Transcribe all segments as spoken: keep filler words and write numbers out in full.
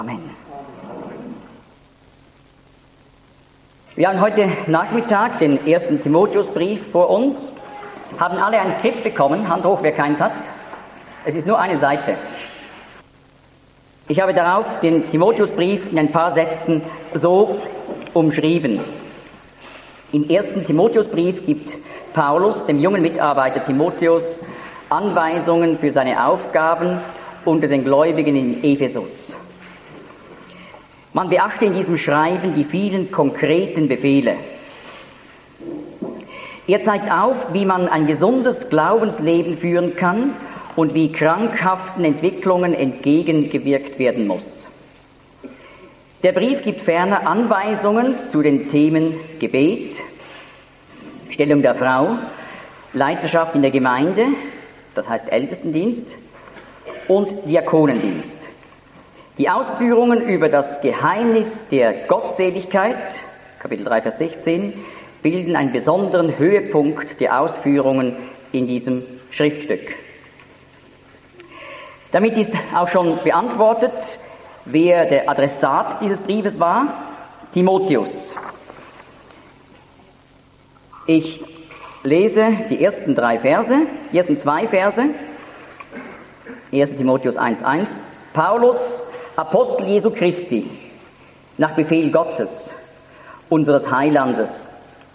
Amen. Wir haben heute Nachmittag den ersten Timotheusbrief vor uns, haben alle ein Skript bekommen, Hand hoch, wer keins hat. Es ist nur eine Seite. Ich habe darauf den Timotheusbrief in ein paar Sätzen so umschrieben. Im ersten Timotheusbrief gibt Paulus dem jungen Mitarbeiter Timotheus Anweisungen für seine Aufgaben unter den Gläubigen in Ephesus. Man beachte in diesem Schreiben die vielen konkreten Befehle. Er zeigt auf, wie man ein gesundes Glaubensleben führen kann und wie krankhaften Entwicklungen entgegengewirkt werden muss. Der Brief gibt ferner Anweisungen zu den Themen Gebet, Stellung der Frau, Leiterschaft in der Gemeinde, das heißt Ältestendienst, und Diakonendienst. Die Ausführungen über das Geheimnis der Gottseligkeit, Kapitel drei, Vers sechzehn, bilden einen besonderen Höhepunkt der Ausführungen in diesem Schriftstück. Damit ist auch schon beantwortet, wer der Adressat dieses Briefes war: Timotheus. Ich lese die ersten drei Verse, die ersten zwei Verse, erster Timotheus eins, eins. Paulus, Apostel Jesu Christi, nach Befehl Gottes, unseres Heilandes,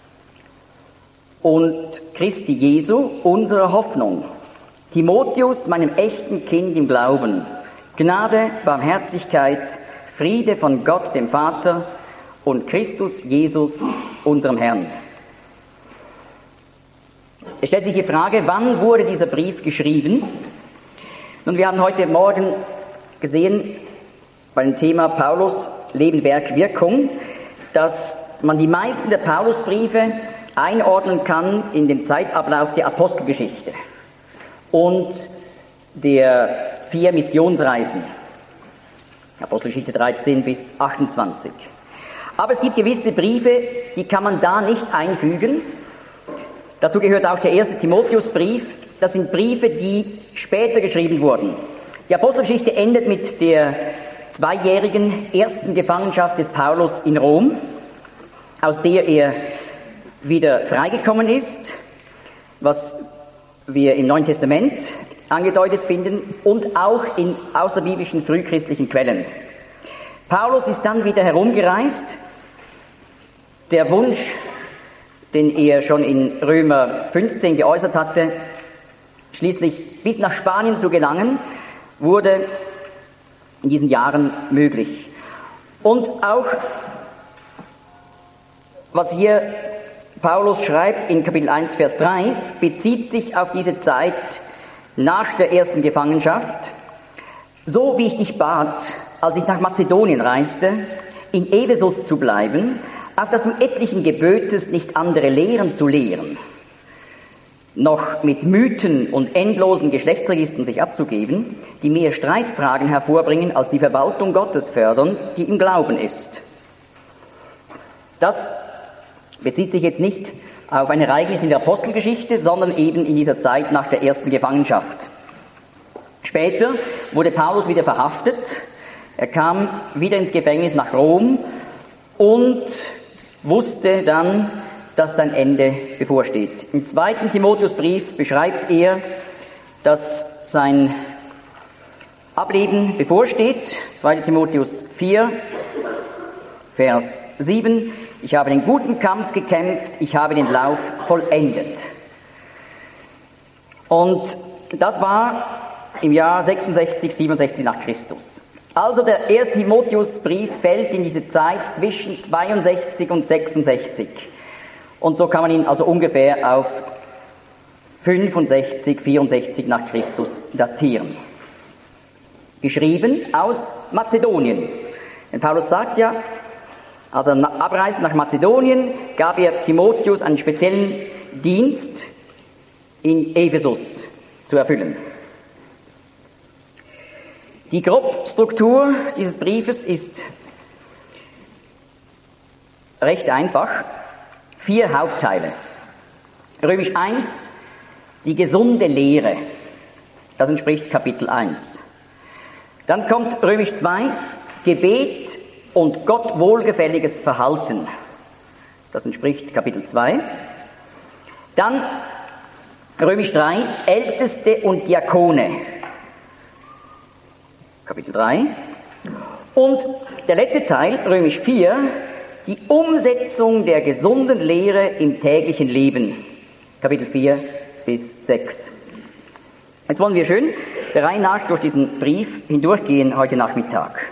und Christi Jesu, unserer Hoffnung. Timotheus, meinem echten Kind im Glauben, Gnade, Barmherzigkeit, Friede von Gott, dem Vater, und Christus Jesus, unserem Herrn. Es stellt sich die Frage, wann wurde dieser Brief geschrieben? Nun, wir haben heute Morgen gesehen, beim Thema Paulus, Leben, Werk, Wirkung, dass man die meisten der Paulusbriefe einordnen kann in den Zeitablauf der Apostelgeschichte und der vier Missionsreisen, Apostelgeschichte dreizehn bis achtundzwanzig. Aber es gibt gewisse Briefe, die kann man da nicht einfügen. Dazu gehört auch der erste Timotheusbrief. Das sind Briefe, die später geschrieben wurden. Die Apostelgeschichte endet mit der zweijährigen ersten Gefangenschaft des Paulus in Rom, aus der er wieder freigekommen ist, was wir im Neuen Testament angedeutet finden und auch in außerbiblischen frühchristlichen Quellen. Paulus ist dann wieder herumgereist. Der Wunsch, den er schon in Römer fünfzehn geäußert hatte, schließlich bis nach Spanien zu gelangen, wurde in diesen Jahren möglich. Und auch, was hier Paulus schreibt in Kapitel eins, Vers drei, bezieht sich auf diese Zeit nach der ersten Gefangenschaft. So wie ich dich bat, als ich nach Mazedonien reiste, in Ephesus zu bleiben, auf dass du etlichen gebötest, nicht andere Lehren zu lehren, noch mit Mythen und endlosen Geschlechtsregistern sich abzugeben, die mehr Streitfragen hervorbringen, als die Verwaltung Gottes fördern, die im Glauben ist. Das bezieht sich jetzt nicht auf ein Ereignis in der Apostelgeschichte, sondern eben in dieser Zeit nach der ersten Gefangenschaft. Später wurde Paulus wieder verhaftet, er kam wieder ins Gefängnis nach Rom und wusste dann, dass sein Ende bevorsteht. Im zweiten Timotheusbrief beschreibt er, dass sein Ableben bevorsteht. zweiter Timotheus vier, Vers sieben. Ich habe den guten Kampf gekämpft, ich habe den Lauf vollendet. Und das war im Jahr sechsundsechzig, siebenundsechzig nach Christus. Also der erste Timotheusbrief fällt in diese Zeit zwischen zweiundsechzig und sechsundsechzig. Und so kann man ihn also ungefähr auf fünfundsechzig, vierundsechzig nach Christus datieren. Geschrieben aus Mazedonien. Denn Paulus sagt ja, als er abreist nach Mazedonien, gab er Timotheus einen speziellen Dienst in Ephesus zu erfüllen. Die Grobstruktur dieses Briefes ist recht einfach. Vier Hauptteile. Römisch eins, die gesunde Lehre. Das entspricht Kapitel eins. Dann kommt Römisch zwei, Gebet und Gott wohlgefälliges Verhalten. Das entspricht Kapitel zwei. Dann Römisch drei, Älteste und Diakone. Kapitel drei. Und der letzte Teil, Römisch vier, die Umsetzung der gesunden Lehre im täglichen Leben. Kapitel vier bis sechs. Jetzt wollen wir schön der Reihe nach durch diesen Brief hindurchgehen heute Nachmittag.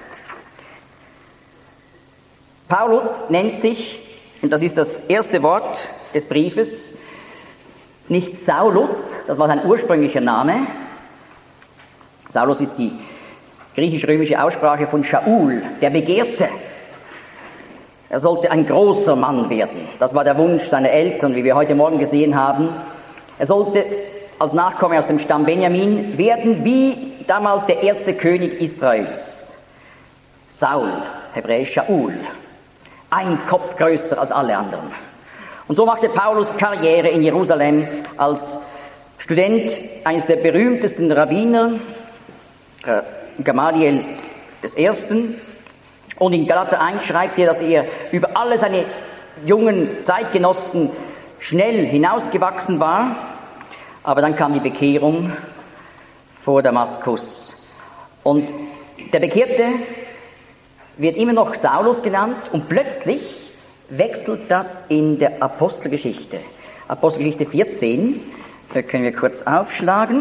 Paulus nennt sich, und das ist das erste Wort des Briefes, nicht Saulus, das war sein ursprünglicher Name. Saulus ist die griechisch-römische Aussprache von Shaul, der Begehrte. Er sollte ein großer Mann werden. Das war der Wunsch seiner Eltern, wie wir heute Morgen gesehen haben. Er sollte als Nachkomme aus dem Stamm Benjamin werden wie damals der erste König Israels. Saul, hebräisch Shaul. Ein Kopf größer als alle anderen. Und so machte Paulus Karriere in Jerusalem als Student eines der berühmtesten Rabbiner, äh, Gamaliel des Ersten. Und in Galater eins schreibt er, dass er über alle seine jungen Zeitgenossen schnell hinausgewachsen war. Aber dann kam die Bekehrung vor Damaskus. Und der Bekehrte wird immer noch Saulus genannt und plötzlich wechselt das in der Apostelgeschichte. Apostelgeschichte vierzehn, da können wir kurz aufschlagen.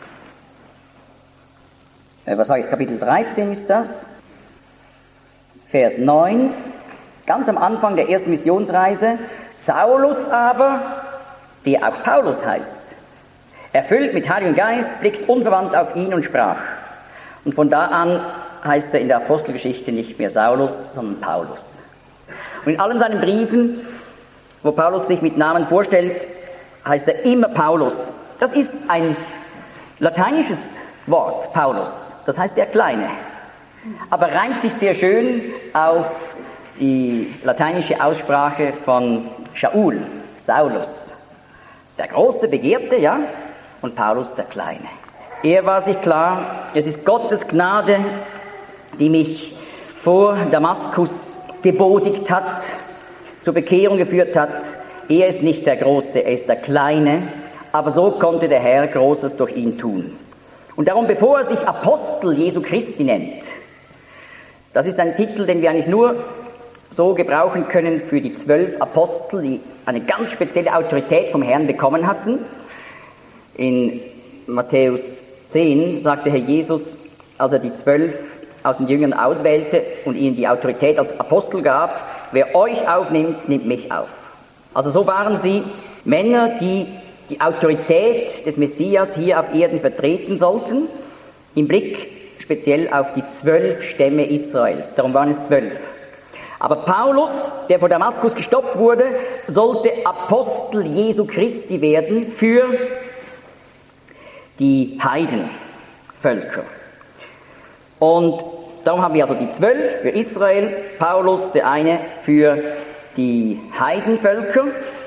Äh, was sage ich, Kapitel dreizehn ist das. Vers neun, ganz am Anfang der ersten Missionsreise. Saulus aber, der auch Paulus heißt, erfüllt mit Heiligem Geist, blickt unverwandt auf ihn und sprach. Und von da an heißt er in der Apostelgeschichte nicht mehr Saulus, sondern Paulus. Und in allen seinen Briefen, wo Paulus sich mit Namen vorstellt, heißt er immer Paulus. Das ist ein lateinisches Wort, Paulus. Das heißt der Kleine. Aber reimt sich sehr schön auf die lateinische Aussprache von Shaul, Saulus. Der große Begehrte, ja, und Paulus der Kleine. Er war sich klar, es ist Gottes Gnade, die mich vor Damaskus gebodigt hat, zur Bekehrung geführt hat. Er ist nicht der Große, er ist der Kleine, aber so konnte der Herr Großes durch ihn tun. Und darum, bevor er sich Apostel Jesu Christi nennt, das ist ein Titel, den wir eigentlich nur so gebrauchen können für die zwölf Apostel, die eine ganz spezielle Autorität vom Herrn bekommen hatten. In Matthäus zehn sagte Herr Jesus, als er die zwölf aus den Jüngern auswählte und ihnen die Autorität als Apostel gab, wer euch aufnimmt, nimmt mich auf. Also so waren sie Männer, die die Autorität des Messias hier auf Erden vertreten sollten, im Blick speziell auf die zwölf Stämme Israels. Darum waren es zwölf. Aber Paulus, der vor Damaskus gestoppt wurde, sollte Apostel Jesu Christi werden für die Heidenvölker. Und darum haben wir also die zwölf für Israel, Paulus, der eine für die Heidenvölker.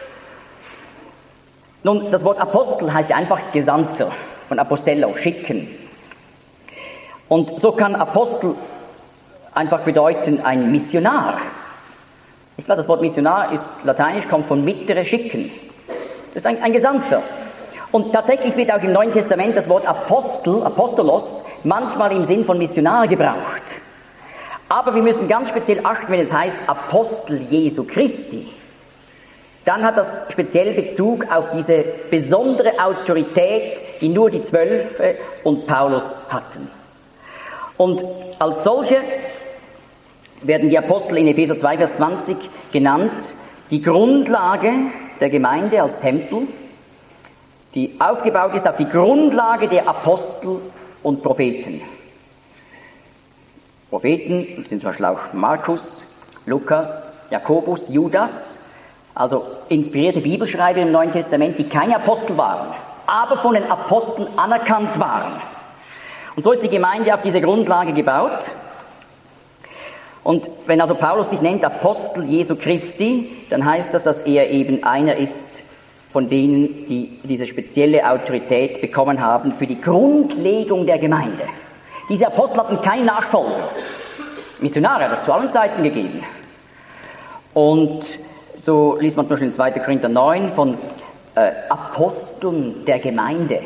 Nun, das Wort Apostel heißt einfach Gesandter, von Apostello, schicken. Und so kann Apostel einfach bedeuten ein Missionar. Ich glaube, das Wort Missionar ist lateinisch, kommt von mittere, schicken. Das ist ein, ein Gesandter. Und tatsächlich wird auch im Neuen Testament das Wort Apostel, Apostolos, manchmal im Sinn von Missionar gebraucht. Aber wir müssen ganz speziell achten, wenn es heißt Apostel Jesu Christi. Dann hat das speziell Bezug auf diese besondere Autorität, die nur die Zwölf und Paulus hatten. Und als solche werden die Apostel in Epheser zwei, Vers zwanzig genannt, die Grundlage der Gemeinde als Tempel, die aufgebaut ist auf die Grundlage der Apostel und Propheten. Propheten sind zum Beispiel auch Markus, Lukas, Jakobus, Judas, also inspirierte Bibelschreiber im Neuen Testament, die keine Apostel waren, aber von den Aposteln anerkannt waren. Und so ist die Gemeinde auf diese Grundlage gebaut. Und wenn also Paulus sich nennt Apostel Jesu Christi, dann heißt das, dass er eben einer ist von denen, die diese spezielle Autorität bekommen haben für die Grundlegung der Gemeinde. Diese Apostel hatten keinen Nachfolger. Missionare hat es zu allen Zeiten gegeben. Und so liest man zum Beispiel in zweiter Korinther neun von äh, Aposteln der Gemeinde.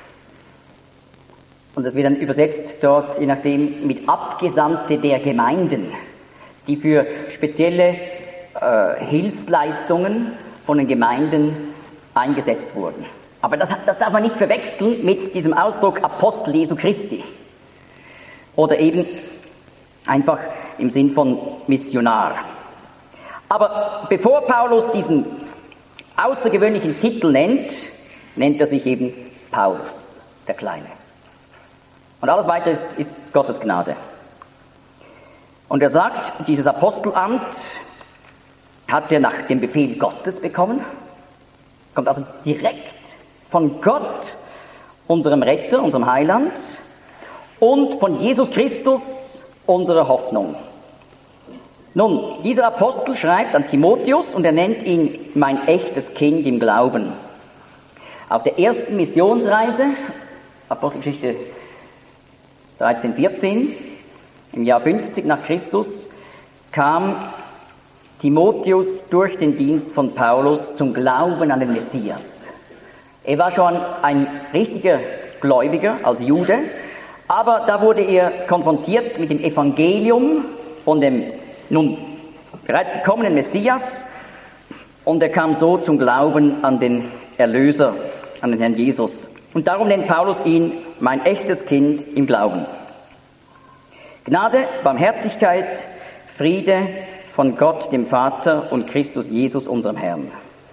Und das wird dann übersetzt dort, je nachdem, mit Abgesandte der Gemeinden, die für spezielle äh, Hilfsleistungen von den Gemeinden eingesetzt wurden. Aber das, das darf man nicht verwechseln mit diesem Ausdruck Apostel Jesu Christi. Oder eben einfach im Sinn von Missionar. Aber bevor Paulus diesen außergewöhnlichen Titel nennt, nennt er sich eben Paulus, der Kleine. Und alles weitere ist, ist Gottes Gnade. Und er sagt, dieses Apostelamt hat er nach dem Befehl Gottes bekommen, kommt also direkt von Gott, unserem Retter, unserem Heiland, und von Jesus Christus, unserer Hoffnung. Nun, dieser Apostel schreibt an Timotheus und er nennt ihn mein echtes Kind im Glauben. Auf der ersten Missionsreise, Apostelgeschichte dreizehn, vierzehn, im Jahr fünfzig nach Christus, kam Timotheus durch den Dienst von Paulus zum Glauben an den Messias. Er war schon ein richtiger Gläubiger als Jude, aber da wurde er konfrontiert mit dem Evangelium von dem nun bereits gekommenen Messias und er kam so zum Glauben an den Erlöser, an den Herrn Jesus. Und darum nennt Paulus ihn mein echtes Kind im Glauben. Gnade, Barmherzigkeit, Friede von Gott, dem Vater und Christus Jesus, unserem Herrn.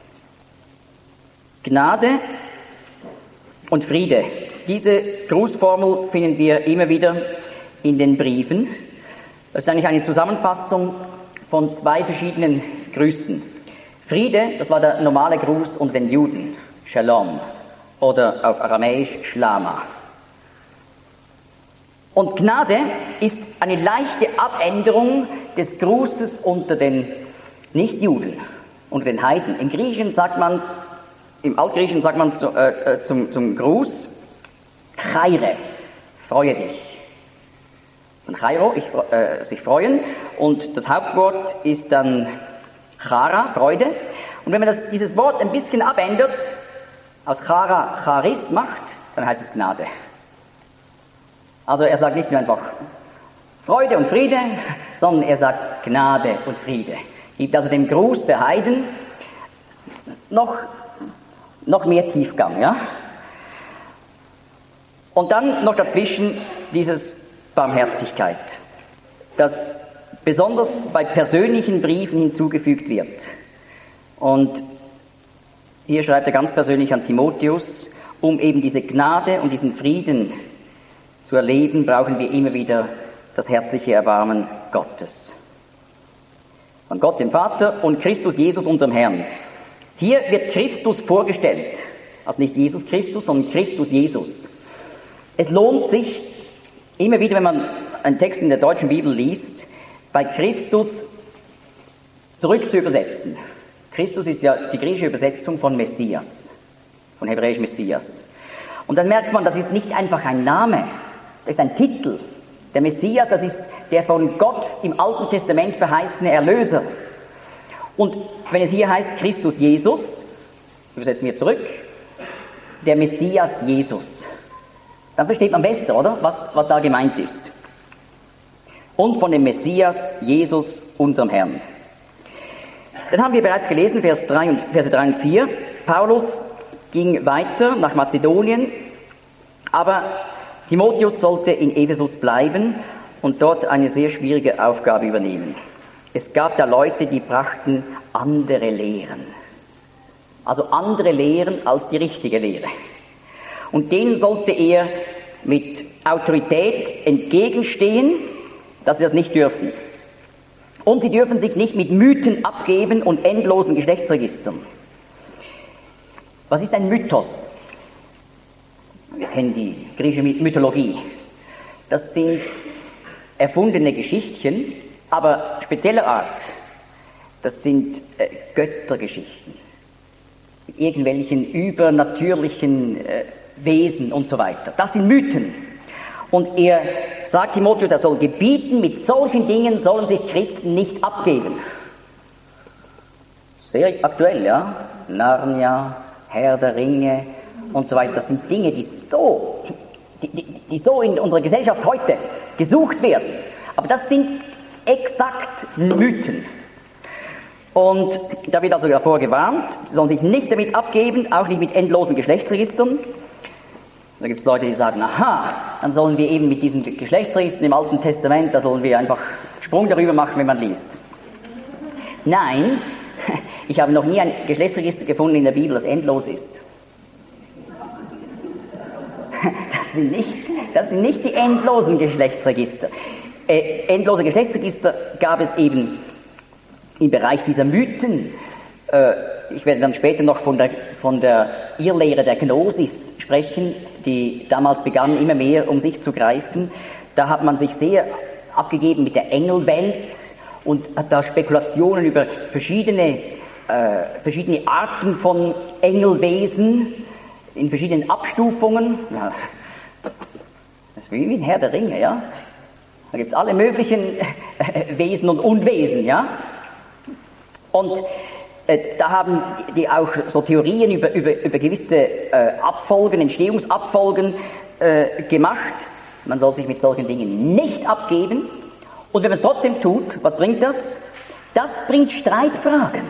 Gnade und Friede. Diese Grußformel finden wir immer wieder in den Briefen. Das ist eigentlich eine Zusammenfassung von zwei verschiedenen Grüßen. Friede, das war der normale Gruß unter den Juden, Shalom, oder auf Aramäisch Shlama. Und Gnade ist eine leichte Abänderung des Grußes unter den Nichtjuden, unter den Heiden. Im Griechischen sagt man, im Altgriechischen sagt man zu, äh, zum, zum Gruß, Chaire, freue dich. Und Chairo, ich, äh, sich freuen. Und das Hauptwort ist dann Chara, Freude. Und wenn man das, dieses Wort ein bisschen abändert, aus Chara Charis macht, dann heißt es Gnade. Also er sagt nicht nur einfach Freude und Friede, sondern er sagt Gnade und Friede. Gibt also dem Gruß der Heiden noch, noch mehr Tiefgang, ja? Und dann noch dazwischen dieses Barmherzigkeit, das besonders bei persönlichen Briefen hinzugefügt wird. Und hier schreibt er ganz persönlich an Timotheus, um eben diese Gnade und diesen Frieden zu erleben, brauchen wir immer wieder das herzliche Erbarmen Gottes. Von Gott dem Vater und Christus Jesus, unserem Herrn. Hier wird Christus vorgestellt, also nicht Jesus Christus, sondern Christus Jesus. Es lohnt sich, immer wieder, wenn man einen Text in der deutschen Bibel liest, bei Christus zurück zu übersetzen. Christus ist ja die griechische Übersetzung von Messias, von hebräisch Messias. Und dann merkt man, das ist nicht einfach ein Name, das ist ein Titel. Der Messias, das ist der von Gott im Alten Testament verheißene Erlöser. Und wenn es hier heißt Christus Jesus, übersetzen wir zurück, der Messias Jesus. Dann versteht man besser, oder? Was, was da gemeint ist. Und von dem Messias Jesus, unserem Herrn. Dann haben wir bereits gelesen, Vers drei und, Verse drei und vier. Paulus ging weiter nach Mazedonien, aber Timotheus sollte in Ephesus bleiben und dort eine sehr schwierige Aufgabe übernehmen. Es gab da Leute, die brachten andere Lehren. Also andere Lehren als die richtige Lehre. Und denen sollte er mit Autorität entgegenstehen, dass sie das nicht dürfen. Und sie dürfen sich nicht mit Mythen abgeben und endlosen Geschlechtsregistern. Was ist ein Mythos? Wir kennen die griechische Mythologie. Das sind erfundene Geschichtchen, aber spezieller Art. Das sind äh, Göttergeschichten. Mit irgendwelchen übernatürlichen äh, Wesen und so weiter. Das sind Mythen. Und er sagt Timotheus, er soll gebieten, mit solchen Dingen sollen sich Christen nicht abgeben. Sehr aktuell, ja. Narnia, Herr der Ringe und so weiter. Das sind Dinge, die so, die, die, die so in unserer Gesellschaft heute gesucht werden. Aber das sind exakt Mythen. Und da wird also davor gewarnt, sie sollen sich nicht damit abgeben, auch nicht mit endlosen Geschlechtsregistern. Da gibt es Leute, die sagen, aha, dann sollen wir eben mit diesen Geschlechtsregistern im Alten Testament, da sollen wir einfach Sprung darüber machen, wenn man liest. Nein, ich habe noch nie ein Geschlechtsregister gefunden in der Bibel, das endlos ist. Das sind nicht, das sind nicht die endlosen Geschlechtsregister. Äh, endlose Geschlechtsregister gab es eben im Bereich dieser Mythen. Äh, ich werde dann später noch von der, von der Irrlehre der Gnosis sprechen, die damals begann, immer mehr um sich zu greifen. Da hat man sich sehr abgegeben mit der Engelwelt und hat da Spekulationen über verschiedene, äh, verschiedene Arten von Engelwesen in verschiedenen Abstufungen. Ja, das ist wie ein Herr der Ringe, ja. Da gibt es alle möglichen Wesen und Unwesen, ja. Und äh, da haben die auch so Theorien über, über, über gewisse äh, Abfolgen, Entstehungsabfolgen äh, gemacht. Man soll sich mit solchen Dingen nicht abgeben. Und wenn man es trotzdem tut, was bringt das? Das bringt Streitfragen.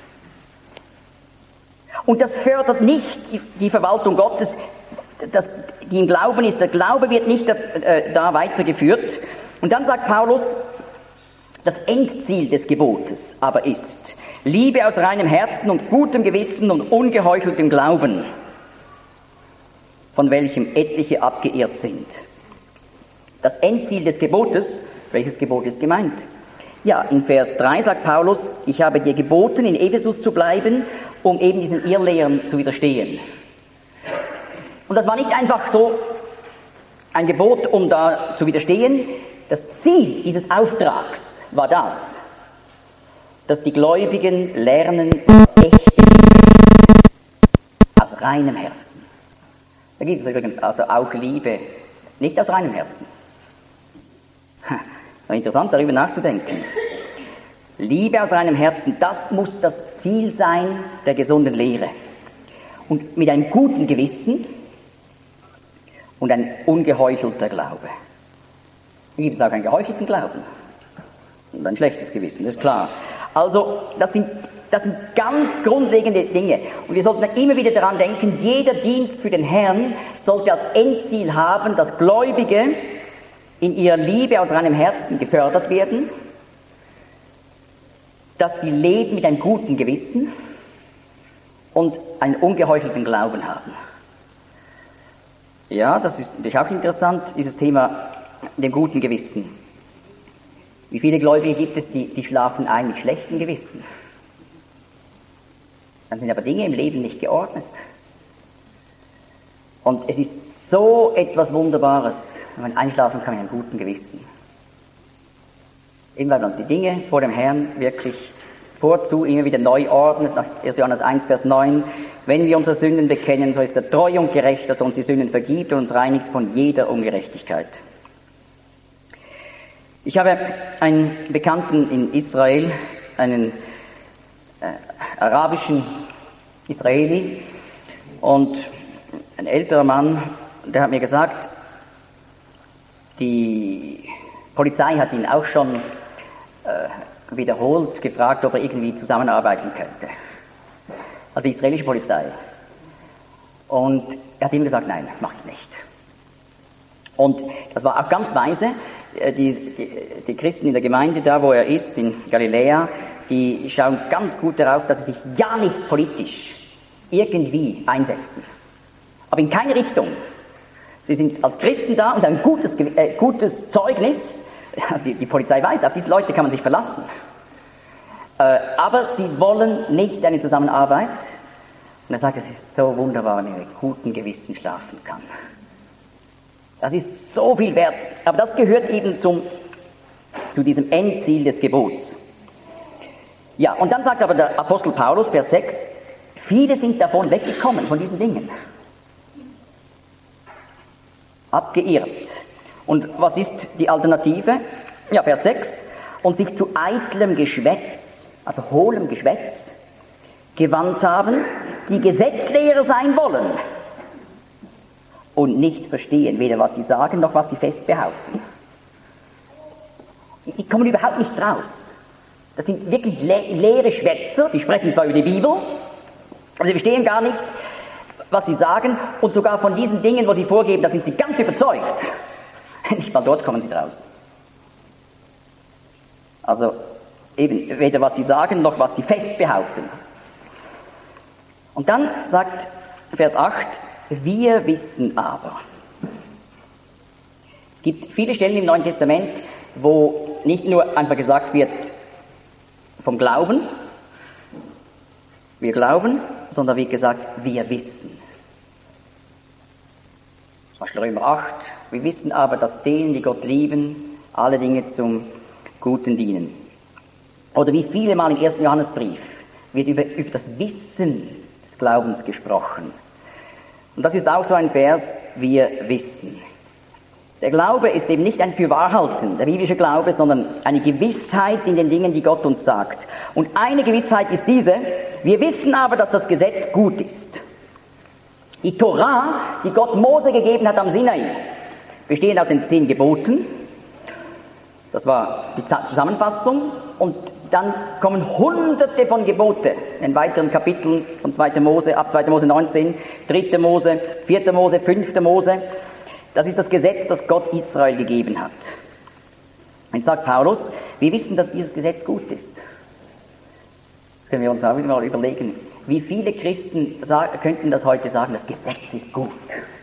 Und das fördert nicht die, die Verwaltung Gottes, das, die im Glauben ist. Der Glaube wird nicht da, äh, da weitergeführt. Und dann sagt Paulus, das Endziel des Gebotes aber ist Liebe aus reinem Herzen und gutem Gewissen und ungeheucheltem Glauben, von welchem etliche abgeirrt sind. Das Endziel des Gebotes, welches Gebot ist gemeint? Ja, in Vers drei sagt Paulus, ich habe dir geboten, in Ephesus zu bleiben, um eben diesen Irrlehren zu widerstehen. Und das war nicht einfach so ein Gebot, um da zu widerstehen. Das Ziel dieses Auftrags war das, dass die Gläubigen lernen, echte Liebe aus reinem Herzen. Da gibt es übrigens also auch Liebe, nicht aus reinem Herzen. Ha, interessant, darüber nachzudenken. Liebe aus reinem Herzen, das muss das Ziel sein der gesunden Lehre. Und mit einem guten Gewissen und ein ungeheuchelter Glaube. Da gibt es auch einen geheuchelten Glauben und ein schlechtes Gewissen, das ist klar. Also, das sind, das sind ganz grundlegende Dinge. Und wir sollten immer wieder daran denken, jeder Dienst für den Herrn sollte als Endziel haben, dass Gläubige in ihrer Liebe aus reinem Herzen gefördert werden, dass sie leben mit einem guten Gewissen und einen ungeheuchelten Glauben haben. Ja, das ist natürlich auch interessant, dieses Thema dem guten Gewissen. Wie viele Gläubige gibt es, die, die schlafen ein mit schlechtem Gewissen? Dann sind aber Dinge im Leben nicht geordnet. Und es ist so etwas Wunderbares, wenn man einschlafen kann mit einem guten Gewissen. Eben weil man die Dinge vor dem Herrn wirklich vorzu immer wieder neu ordnet, nach erster Johannes eins, Vers neun. Wenn wir unsere Sünden bekennen, so ist er treu und gerecht, dass er uns die Sünden vergibt und uns reinigt von jeder Ungerechtigkeit. Ich habe einen Bekannten in Israel, einen äh, arabischen Israeli, und ein älterer Mann, der hat mir gesagt, die Polizei hat ihn auch schon äh, wiederholt gefragt, ob er irgendwie zusammenarbeiten könnte. Also die israelische Polizei. Und er hat ihm gesagt, nein, mach ich nicht. Und das war auch ganz weise. Die, die, die Christen in der Gemeinde, da wo er ist, in Galiläa, die schauen ganz gut darauf, dass sie sich ja nicht politisch irgendwie einsetzen. Aber in keine Richtung. Sie sind als Christen da und ein gutes, äh, gutes Zeugnis. Die, die Polizei weiß, auf diese Leute kann man sich verlassen. Äh, aber sie wollen nicht eine Zusammenarbeit. Und er sagt, es ist so wunderbar, wenn man mit gutem Gewissen schlafen kann. Das ist so viel wert. Aber das gehört eben zum, zu diesem Endziel des Gebots. Ja, und dann sagt aber der Apostel Paulus, Vers sechs, viele sind davon weggekommen, von diesen Dingen. Abgeirrt. Und was ist die Alternative? Ja, Vers sechs. Und sich zu eitlem Geschwätz, also hohlem Geschwätz, gewandt haben, die Gesetzlehrer sein wollen und nicht verstehen, weder was sie sagen, noch was sie fest behaupten. Die kommen überhaupt nicht raus. Das sind wirklich le- leere Schwätzer, die sprechen zwar über die Bibel, aber sie verstehen gar nicht, was sie sagen, und sogar von diesen Dingen, wo sie vorgeben, da sind sie ganz überzeugt. Nicht mal dort kommen sie draus. Also eben weder was sie sagen, noch was sie fest behaupten. Und dann sagt Vers acht, wir wissen aber. Es gibt viele Stellen im Neuen Testament, wo nicht nur einfach gesagt wird vom Glauben, wir glauben, sondern wird gesagt, wir wissen. Zum Beispiel Römer acht, wir wissen aber, dass denen, die Gott lieben, alle Dinge zum Guten dienen. Oder wie viele Mal im ersten Johannesbrief wird über, über das Wissen des Glaubens gesprochen. Und das ist auch so ein Vers, wir wissen. Der Glaube ist eben nicht ein Fürwahrhalten, der biblische Glaube, sondern eine Gewissheit in den Dingen, die Gott uns sagt. Und eine Gewissheit ist diese, wir wissen aber, dass das Gesetz gut ist. Die Torah, die Gott Mose gegeben hat am Sinai, bestehend aus den zehn Geboten. Das war die Zusammenfassung. Und dann kommen hunderte von Gebote in weiteren Kapiteln von zweiter Mose, ab zweiter Mose neunzehn, dritter Mose, vierter Mose, fünfter Mose. Das ist das Gesetz, das Gott Israel gegeben hat. Jetzt sagt Paulus, wir wissen, dass dieses Gesetz gut ist. Das können wir uns auch wieder mal überlegen. Wie viele Christen sagen, könnten das heute sagen, das Gesetz ist gut?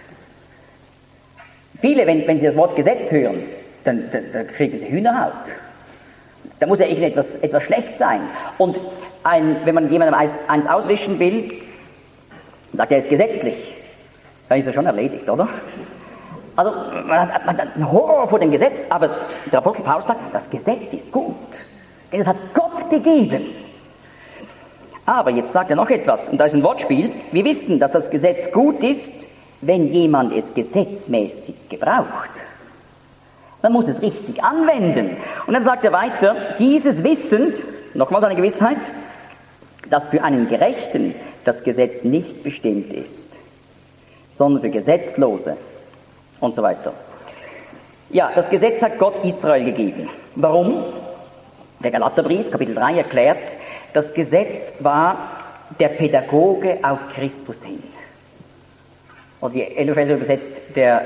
Viele, wenn, wenn sie das Wort Gesetz hören, dann, dann, dann kriegen sie Hühnerhaut. Da muss ja irgendetwas etwas schlecht sein. Und ein, wenn man jemandem eins, eins auswischen will, sagt er, ist gesetzlich, dann ist er schon erledigt, oder? Also man hat, man hat einen Horror vor dem Gesetz, aber der Apostel Paulus sagt, das Gesetz ist gut, denn es hat Gott gegeben. Aber jetzt sagt er noch etwas, und da ist ein Wortspiel, wir wissen, dass das Gesetz gut ist, wenn jemand es gesetzmäßig gebraucht. Man muss es richtig anwenden. Und dann sagt er weiter, dieses wissend, nochmals eine Gewissheit, dass für einen Gerechten das Gesetz nicht bestimmt ist, sondern für Gesetzlose und so weiter. Ja, das Gesetz hat Gott Israel gegeben. Warum? Der Galaterbrief, Kapitel drei, erklärt, das Gesetz war der Pädagoge auf Christus hin. Und die Elberfelder übersetzt, der,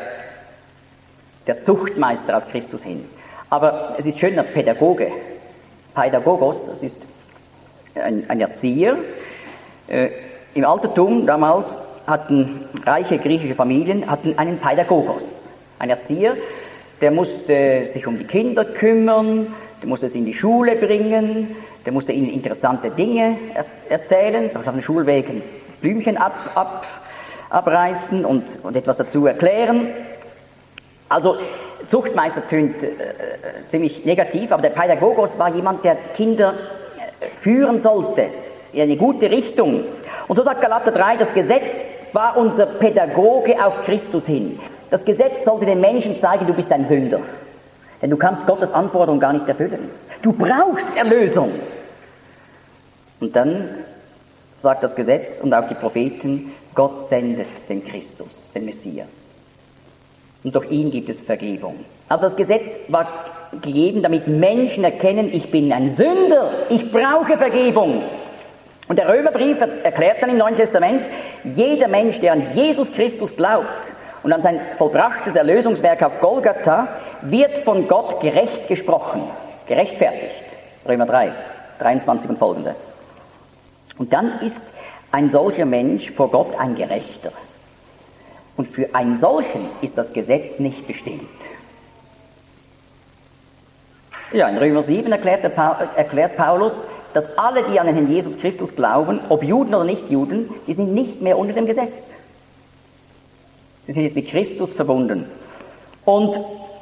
der Zuchtmeister auf Christus hin. Aber es ist schöner Pädagoge. Pädagogos, das ist ein, ein Erzieher. Äh, Im Altertum damals hatten reiche griechische Familien hatten einen Pädagogos, einen Erzieher, der musste sich um die Kinder kümmern, der musste sie in die Schule bringen, der musste ihnen interessante Dinge er- erzählen, zum Beispiel auf den Schulwegen Blümchen ab, ab, abreißen und, und etwas dazu erklären. Also Zuchtmeister tönt äh, ziemlich negativ, aber der Pädagogos war jemand, der Kinder äh, führen sollte in eine gute Richtung. Und so sagt Galater drei, das Gesetz war unser Pädagoge auf Christus hin. Das Gesetz sollte den Menschen zeigen, du bist ein Sünder. Denn du kannst Gottes Anforderungen gar nicht erfüllen. Du brauchst Erlösung. Und dann sagt das Gesetz und auch die Propheten, Gott sendet den Christus, den Messias. Und durch ihn gibt es Vergebung. Also das Gesetz war gegeben, damit Menschen erkennen, ich bin ein Sünder, ich brauche Vergebung. Und der Römerbrief erklärt dann im Neuen Testament, jeder Mensch, der an Jesus Christus glaubt und an sein vollbrachtes Erlösungswerk auf Golgatha, wird von Gott gerecht gesprochen, gerechtfertigt. Römer drei, dreiundzwanzig und folgende. Und dann ist ein solcher Mensch vor Gott ein Gerechter. Und für einen solchen ist das Gesetz nicht bestimmt. Ja, in Römer sieben erklärt, der pa- erklärt Paulus, dass alle, die an den Herrn Jesus Christus glauben, ob Juden oder nicht Juden, die sind nicht mehr unter dem Gesetz. Sie sind jetzt mit Christus verbunden. Und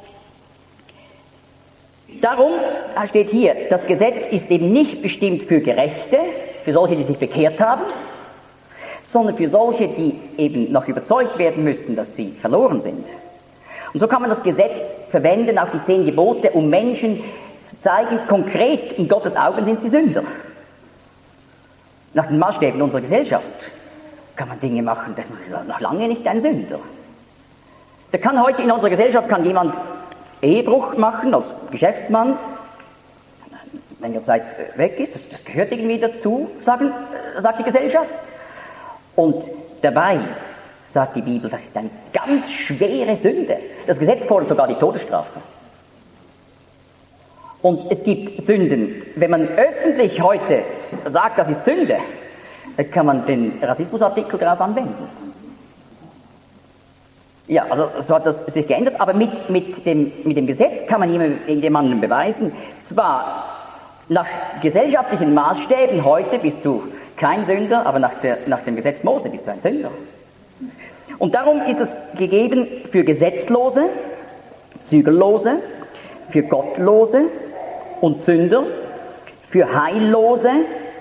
darum steht hier, das Gesetz ist eben nicht bestimmt für Gerechte, für solche, die sich bekehrt haben, sondern für solche, die eben noch überzeugt werden müssen, dass sie verloren sind. Und so kann man das Gesetz verwenden, auch die zehn Gebote, um Menschen zu zeigen, konkret in Gottes Augen sind sie Sünder. Nach den Maßstäben unserer Gesellschaft kann man Dinge machen, das ist noch lange nicht ein Sünder. Da kann heute in unserer Gesellschaft kann jemand Ehebruch machen als Geschäftsmann, wenn die Zeit weg ist, das, das gehört irgendwie dazu, sagen, sagt die Gesellschaft. Und dabei sagt die Bibel, das ist eine ganz schwere Sünde. Das Gesetz fordert sogar die Todesstrafe. Und es gibt Sünden. Wenn man öffentlich heute sagt, das ist Sünde, dann kann man den Rassismusartikel darauf anwenden. Ja, also so hat das sich geändert, aber mit, mit, dem, mit dem Gesetz kann man jemandem beweisen, zwar nach gesellschaftlichen Maßstäben heute bist du kein Sünder, aber nach, der, nach dem Gesetz Mose bist du ein Sünder. Und darum ist es gegeben für Gesetzlose, Zügellose, für Gottlose und Sünder, für Heillose,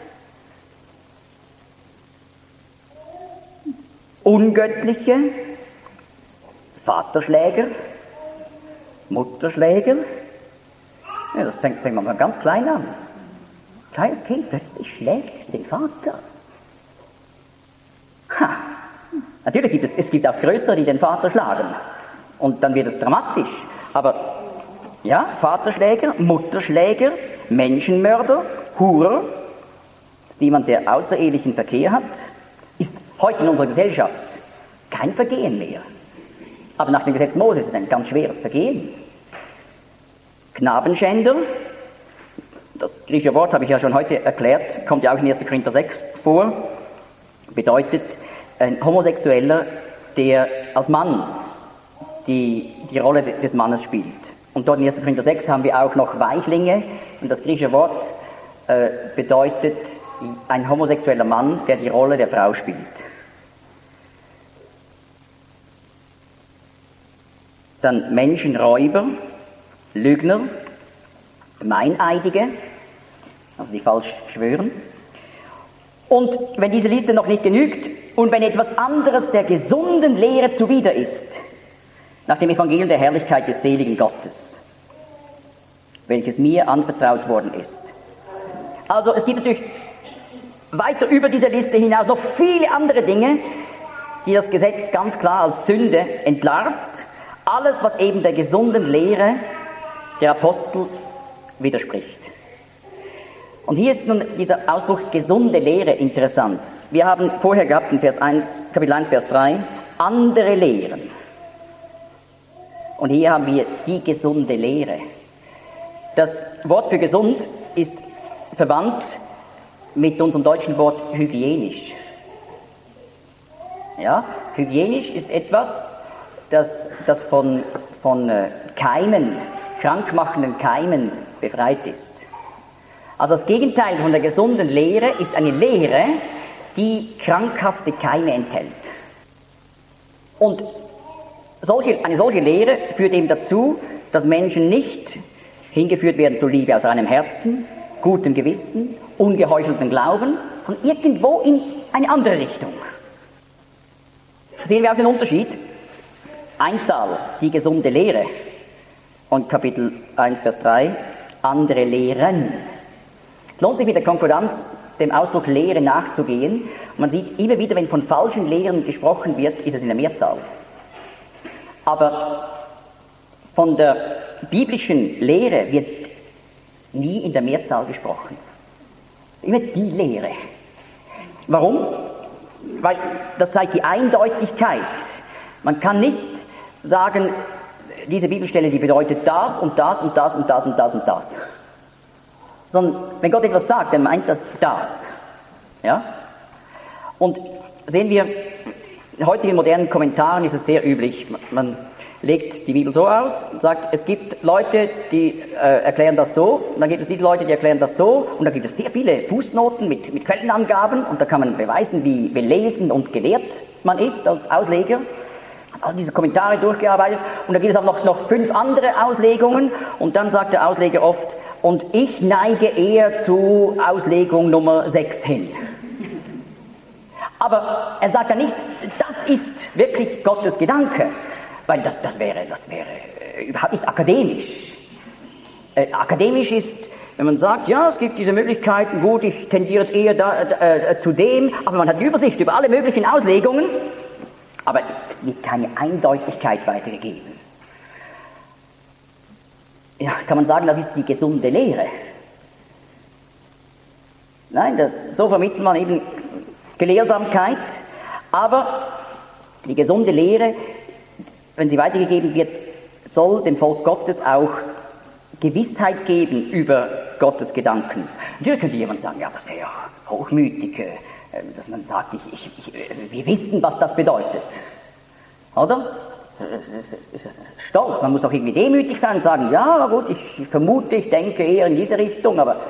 Ungöttliche, Vaterschläger, Mutterschläger. Ja, das fängt, fängt man mal ganz klein an. Kleines Kind, plötzlich schlägt es den Vater. Ha. Natürlich gibt es, es gibt auch Größere, die den Vater schlagen. Und dann wird es dramatisch. Aber ja, Vaterschläger, Mutterschläger, Menschenmörder, Hurer, ist jemand, der außerehelichen Verkehr hat, ist heute in unserer Gesellschaft kein Vergehen mehr. Aber nach dem Gesetz Mose ist es ein ganz schweres Vergehen. Knabenschänder, das griechische Wort habe ich ja schon heute erklärt, kommt ja auch in erster Korinther sechs vor, bedeutet ein Homosexueller, der als Mann die, die Rolle des Mannes spielt. Und dort in erster Korinther sechs haben wir auch noch Weichlinge, und das griechische Wort äh, bedeutet ein homosexueller Mann, der die Rolle der Frau spielt. Dann Menschenräuber, Lügner, Meineidige, also die falsch schwören. Und wenn diese Liste noch nicht genügt und wenn etwas anderes der gesunden Lehre zuwider ist, nach dem Evangelium der Herrlichkeit des seligen Gottes, welches mir anvertraut worden ist. Also es gibt natürlich weiter über diese Liste hinaus noch viele andere Dinge, die das Gesetz ganz klar als Sünde entlarvt. Alles, was eben der gesunden Lehre der Apostel widerspricht. Und hier ist nun dieser Ausdruck gesunde Lehre interessant. Wir haben vorher gehabt in Vers eins, Kapitel eins, Vers drei, andere Lehren. Und hier haben wir die gesunde Lehre. Das Wort für gesund ist verwandt mit unserem deutschen Wort hygienisch. Ja, hygienisch ist etwas, das, das von, von äh, Keimen, krankmachenden Keimen befreit ist. Also das Gegenteil von der gesunden Lehre ist eine Lehre, die krankhafte Keime enthält. Und solche, eine solche Lehre führt eben dazu, dass Menschen nicht hingeführt werden zur Liebe aus reinem Herzen, gutem Gewissen, ungeheuchelten Glauben, sondern irgendwo in eine andere Richtung. Sehen wir auch den Unterschied? Einzahl, die gesunde Lehre. Und Kapitel eins, Vers drei, andere Lehren. Es lohnt sich mit der Konkordanz dem Ausdruck Lehre nachzugehen. Und man sieht immer wieder, wenn von falschen Lehren gesprochen wird, ist es in der Mehrzahl. Aber von der biblischen Lehre wird nie in der Mehrzahl gesprochen. Immer die Lehre. Warum? Weil das zeigt die Eindeutigkeit. Man kann nicht sagen, diese Bibelstelle, die bedeutet das und das und das und das und das und das. Sondern wenn Gott etwas sagt, dann meint das das. Ja? Und sehen wir, in heutigen modernen Kommentaren ist es sehr üblich. Man legt die Bibel so aus und sagt, es gibt Leute, die äh, erklären das so, und dann gibt es diese Leute, die erklären das so, und da gibt es sehr viele Fußnoten mit, mit Quellenangaben, und da kann man beweisen, wie belesen und gelehrt man ist als Ausleger. All diese Kommentare durchgearbeitet, und da gibt es auch noch, noch fünf andere Auslegungen, und dann sagt der Ausleger oft, und ich neige eher zu Auslegung Nummer sechs hin. Aber er sagt ja nicht, das ist wirklich Gottes Gedanke. weil das, das wäre, das wäre äh, überhaupt nicht akademisch. Äh, akademisch ist, wenn man sagt, ja, es gibt diese Möglichkeiten, gut, ich tendiere jetzt eher da, äh, zu dem, aber man hat Übersicht über alle möglichen Auslegungen, aber es wird keine Eindeutigkeit weitergegeben. Ja, kann man sagen, das ist die gesunde Lehre. Nein, das, so vermittelt man eben Gelehrsamkeit, aber die gesunde Lehre, wenn sie weitergegeben wird, soll dem Volk Gottes auch Gewissheit geben über Gottes Gedanken. Natürlich könnte jemand sagen, ja, das wäre ja hochmütig, äh, dass man sagt, ich, ich, ich, wir wissen, was das bedeutet. Oder? Stolz, man muss doch irgendwie demütig sein und sagen, ja, gut, ich vermute, ich denke eher in diese Richtung, aber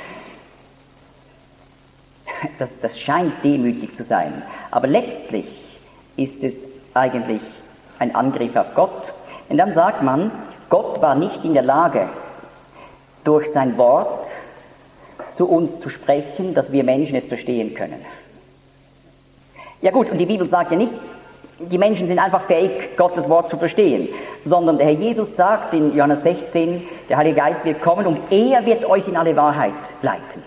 das, das scheint demütig zu sein. Aber letztlich ist es eigentlich ein Angriff auf Gott. Und dann sagt man, Gott war nicht in der Lage, durch sein Wort zu uns zu sprechen, dass wir Menschen es verstehen können. Ja gut, und die Bibel sagt ja nicht, die Menschen sind einfach fähig, Gottes Wort zu verstehen, sondern der Herr Jesus sagt in Johannes sechzehn, der Heilige Geist wird kommen und er wird euch in alle Wahrheit leiten.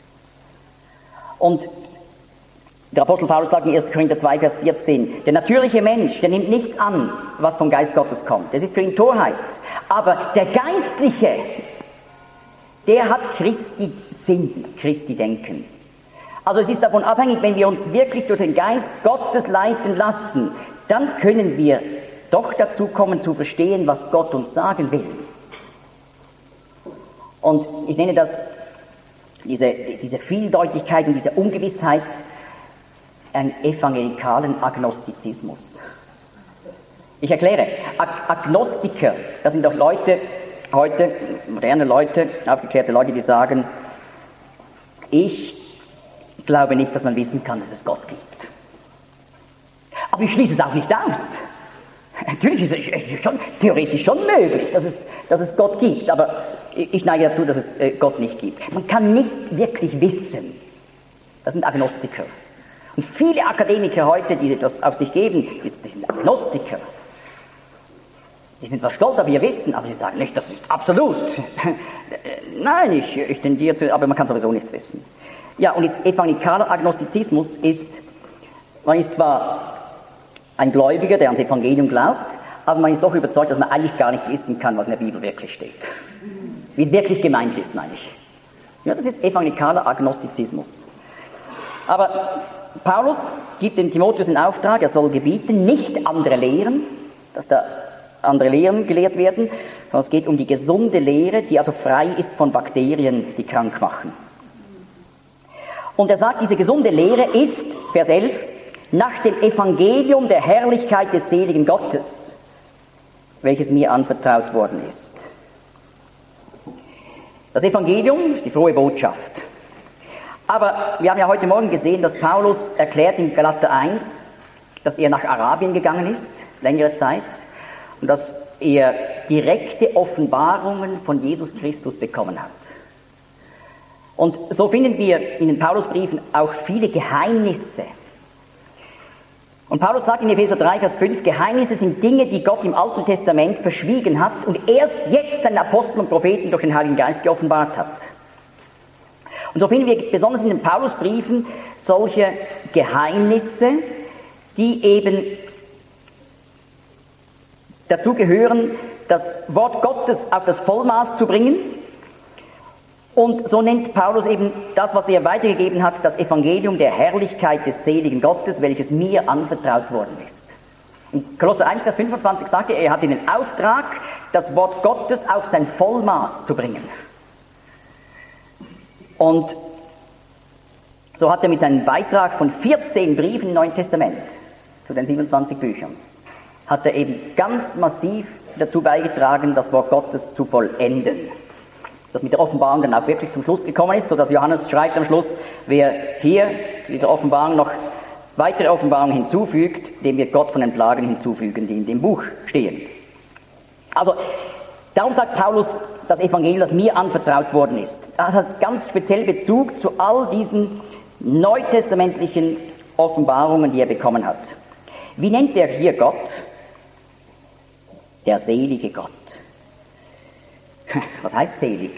Und der Apostel Paulus sagt in erster Korinther zwei, Vers vierzehn, der natürliche Mensch, der nimmt nichts an, was vom Geist Gottes kommt. Das ist für ihn Torheit. Aber der Geistliche, der hat Christi Sinn, Christi Denken. Also es ist davon abhängig, wenn wir uns wirklich durch den Geist Gottes leiten lassen, dann können wir doch dazu kommen zu verstehen, was Gott uns sagen will. Und ich nenne das, diese, diese Vieldeutigkeit und diese Ungewissheit, einen evangelikalen Agnostizismus. Ich erkläre, Ag- Agnostiker, das sind doch Leute, heute, moderne Leute, aufgeklärte Leute, die sagen, ich glaube nicht, dass man wissen kann, dass es Gott gibt. Aber ich schließe es auch nicht aus. Natürlich ist es schon, theoretisch schon möglich, dass es, dass es Gott gibt, aber ich neige dazu, dass es äh, Gott nicht gibt. Man kann nicht wirklich wissen. Das sind Agnostiker. Und viele Akademiker heute, die das auf sich geben, die, die sind Agnostiker. Die sind zwar stolz auf ihr Wissen, aber sie sagen nicht, das ist absolut. Nein, ich, ich tendiere zu, aber man kann sowieso nichts wissen. Ja, und jetzt evangelikaler Agnostizismus ist, man ist zwar ein Gläubiger, der ans Evangelium glaubt, aber man ist doch überzeugt, dass man eigentlich gar nicht wissen kann, was in der Bibel wirklich steht. Wie es wirklich gemeint ist, meine ich. Ja, das ist evangelikaler Agnostizismus. Aber Paulus gibt dem Timotheus den Auftrag, er soll gebieten, nicht andere lehren, dass da andere Lehren gelehrt werden, sondern es geht um die gesunde Lehre, die also frei ist von Bakterien, die krank machen. Und er sagt, diese gesunde Lehre ist, Vers elf, nach dem Evangelium der Herrlichkeit des seligen Gottes, welches mir anvertraut worden ist. Das Evangelium ist die frohe Botschaft. Aber wir haben ja heute Morgen gesehen, dass Paulus erklärt in Galater eins, dass er nach Arabien gegangen ist, längere Zeit, und dass er direkte Offenbarungen von Jesus Christus bekommen hat. Und so finden wir in den Paulusbriefen auch viele Geheimnisse. Und Paulus sagt in Epheser drei, Vers fünf, Geheimnisse sind Dinge, die Gott im Alten Testament verschwiegen hat und erst jetzt seinen Aposteln und Propheten durch den Heiligen Geist geoffenbart hat. Und so finden wir besonders in den Paulusbriefen solche Geheimnisse, die eben dazu gehören, das Wort Gottes auf das Vollmaß zu bringen. Und so nennt Paulus eben das, was er weitergegeben hat, das Evangelium der Herrlichkeit des seligen Gottes, welches mir anvertraut worden ist. In Kolosser eins, Vers fünfundzwanzig sagt er, er hat den Auftrag, das Wort Gottes auf sein Vollmaß zu bringen. Und so hat er mit seinem Beitrag von vierzehn Briefen im Neuen Testament zu den siebenundzwanzig Büchern, hat er eben ganz massiv dazu beigetragen, das Wort Gottes zu vollenden. Das mit der Offenbarung dann auch wirklich zum Schluss gekommen ist, sodass Johannes schreibt am Schluss, wer hier zu dieser Offenbarung noch weitere Offenbarungen hinzufügt, dem wird Gott von den Plagen hinzufügen, die in dem Buch stehen. Also, darum sagt Paulus, das Evangelium, das mir anvertraut worden ist. Das hat ganz speziell Bezug zu all diesen neutestamentlichen Offenbarungen, die er bekommen hat. Wie nennt er hier Gott? der selige Gott. Was heißt selig?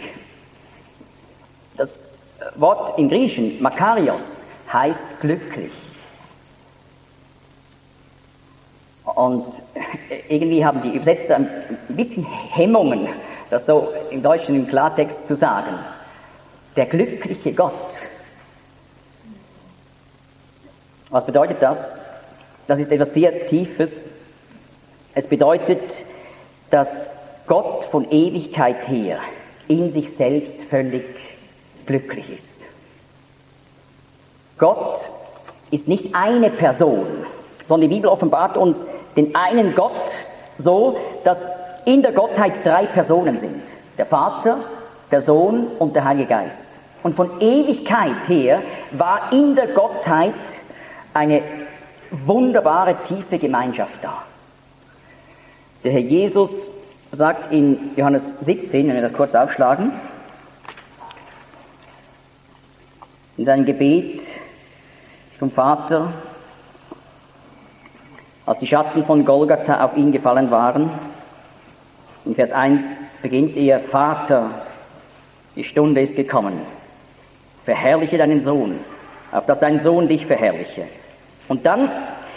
Das Wort im Griechischen, Makarios, heißt glücklich. Und irgendwie haben die Übersetzer ein bisschen Hemmungen, das so im Deutschen im Klartext zu sagen. Der glückliche Gott. Was bedeutet das? Das ist etwas sehr Tiefes. Es bedeutet, dass Gott von Ewigkeit her in sich selbst völlig glücklich ist. Gott ist nicht eine Person, sondern die Bibel offenbart uns den einen Gott so, dass in der Gottheit drei Personen sind. Der Vater, der Sohn und der Heilige Geist. Und von Ewigkeit her war in der Gottheit eine wunderbare, tiefe Gemeinschaft da. Der Herr Jesus sagt in Johannes siebzehn, wenn wir das kurz aufschlagen, in seinem Gebet zum Vater, als die Schatten von Golgatha auf ihn gefallen waren, in Vers eins beginnt er: Vater, die Stunde ist gekommen, verherrliche deinen Sohn, auf dass dein Sohn dich verherrliche. Und dann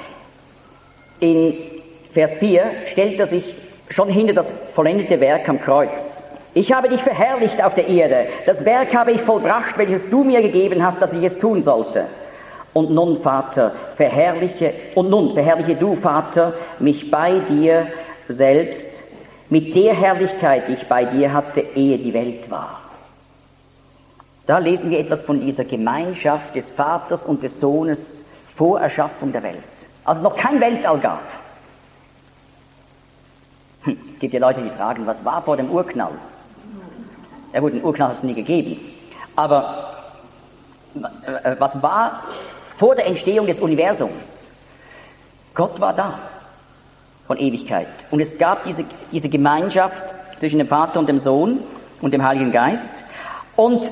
in Vers vier stellt er sich schon hinter das vollendete Werk am Kreuz. Ich habe dich verherrlicht auf der Erde, das Werk habe ich vollbracht, welches du mir gegeben hast, dass ich es tun sollte. Und nun, Vater, verherrliche, und nun verherrliche du, Vater, mich bei dir selbst, mit der Herrlichkeit, die ich bei dir hatte, ehe die Welt war. Da lesen wir etwas von dieser Gemeinschaft des Vaters und des Sohnes vor Erschaffung der Welt. Also noch kein Weltall gab. Hm, es gibt ja Leute, die fragen, was war vor dem Urknall? Ja gut, den Urknall hat es nie gegeben. Aber äh, was war vor der Entstehung des Universums? Gott war da, von Ewigkeit. Und es gab diese, diese Gemeinschaft zwischen dem Vater und dem Sohn und dem Heiligen Geist. Und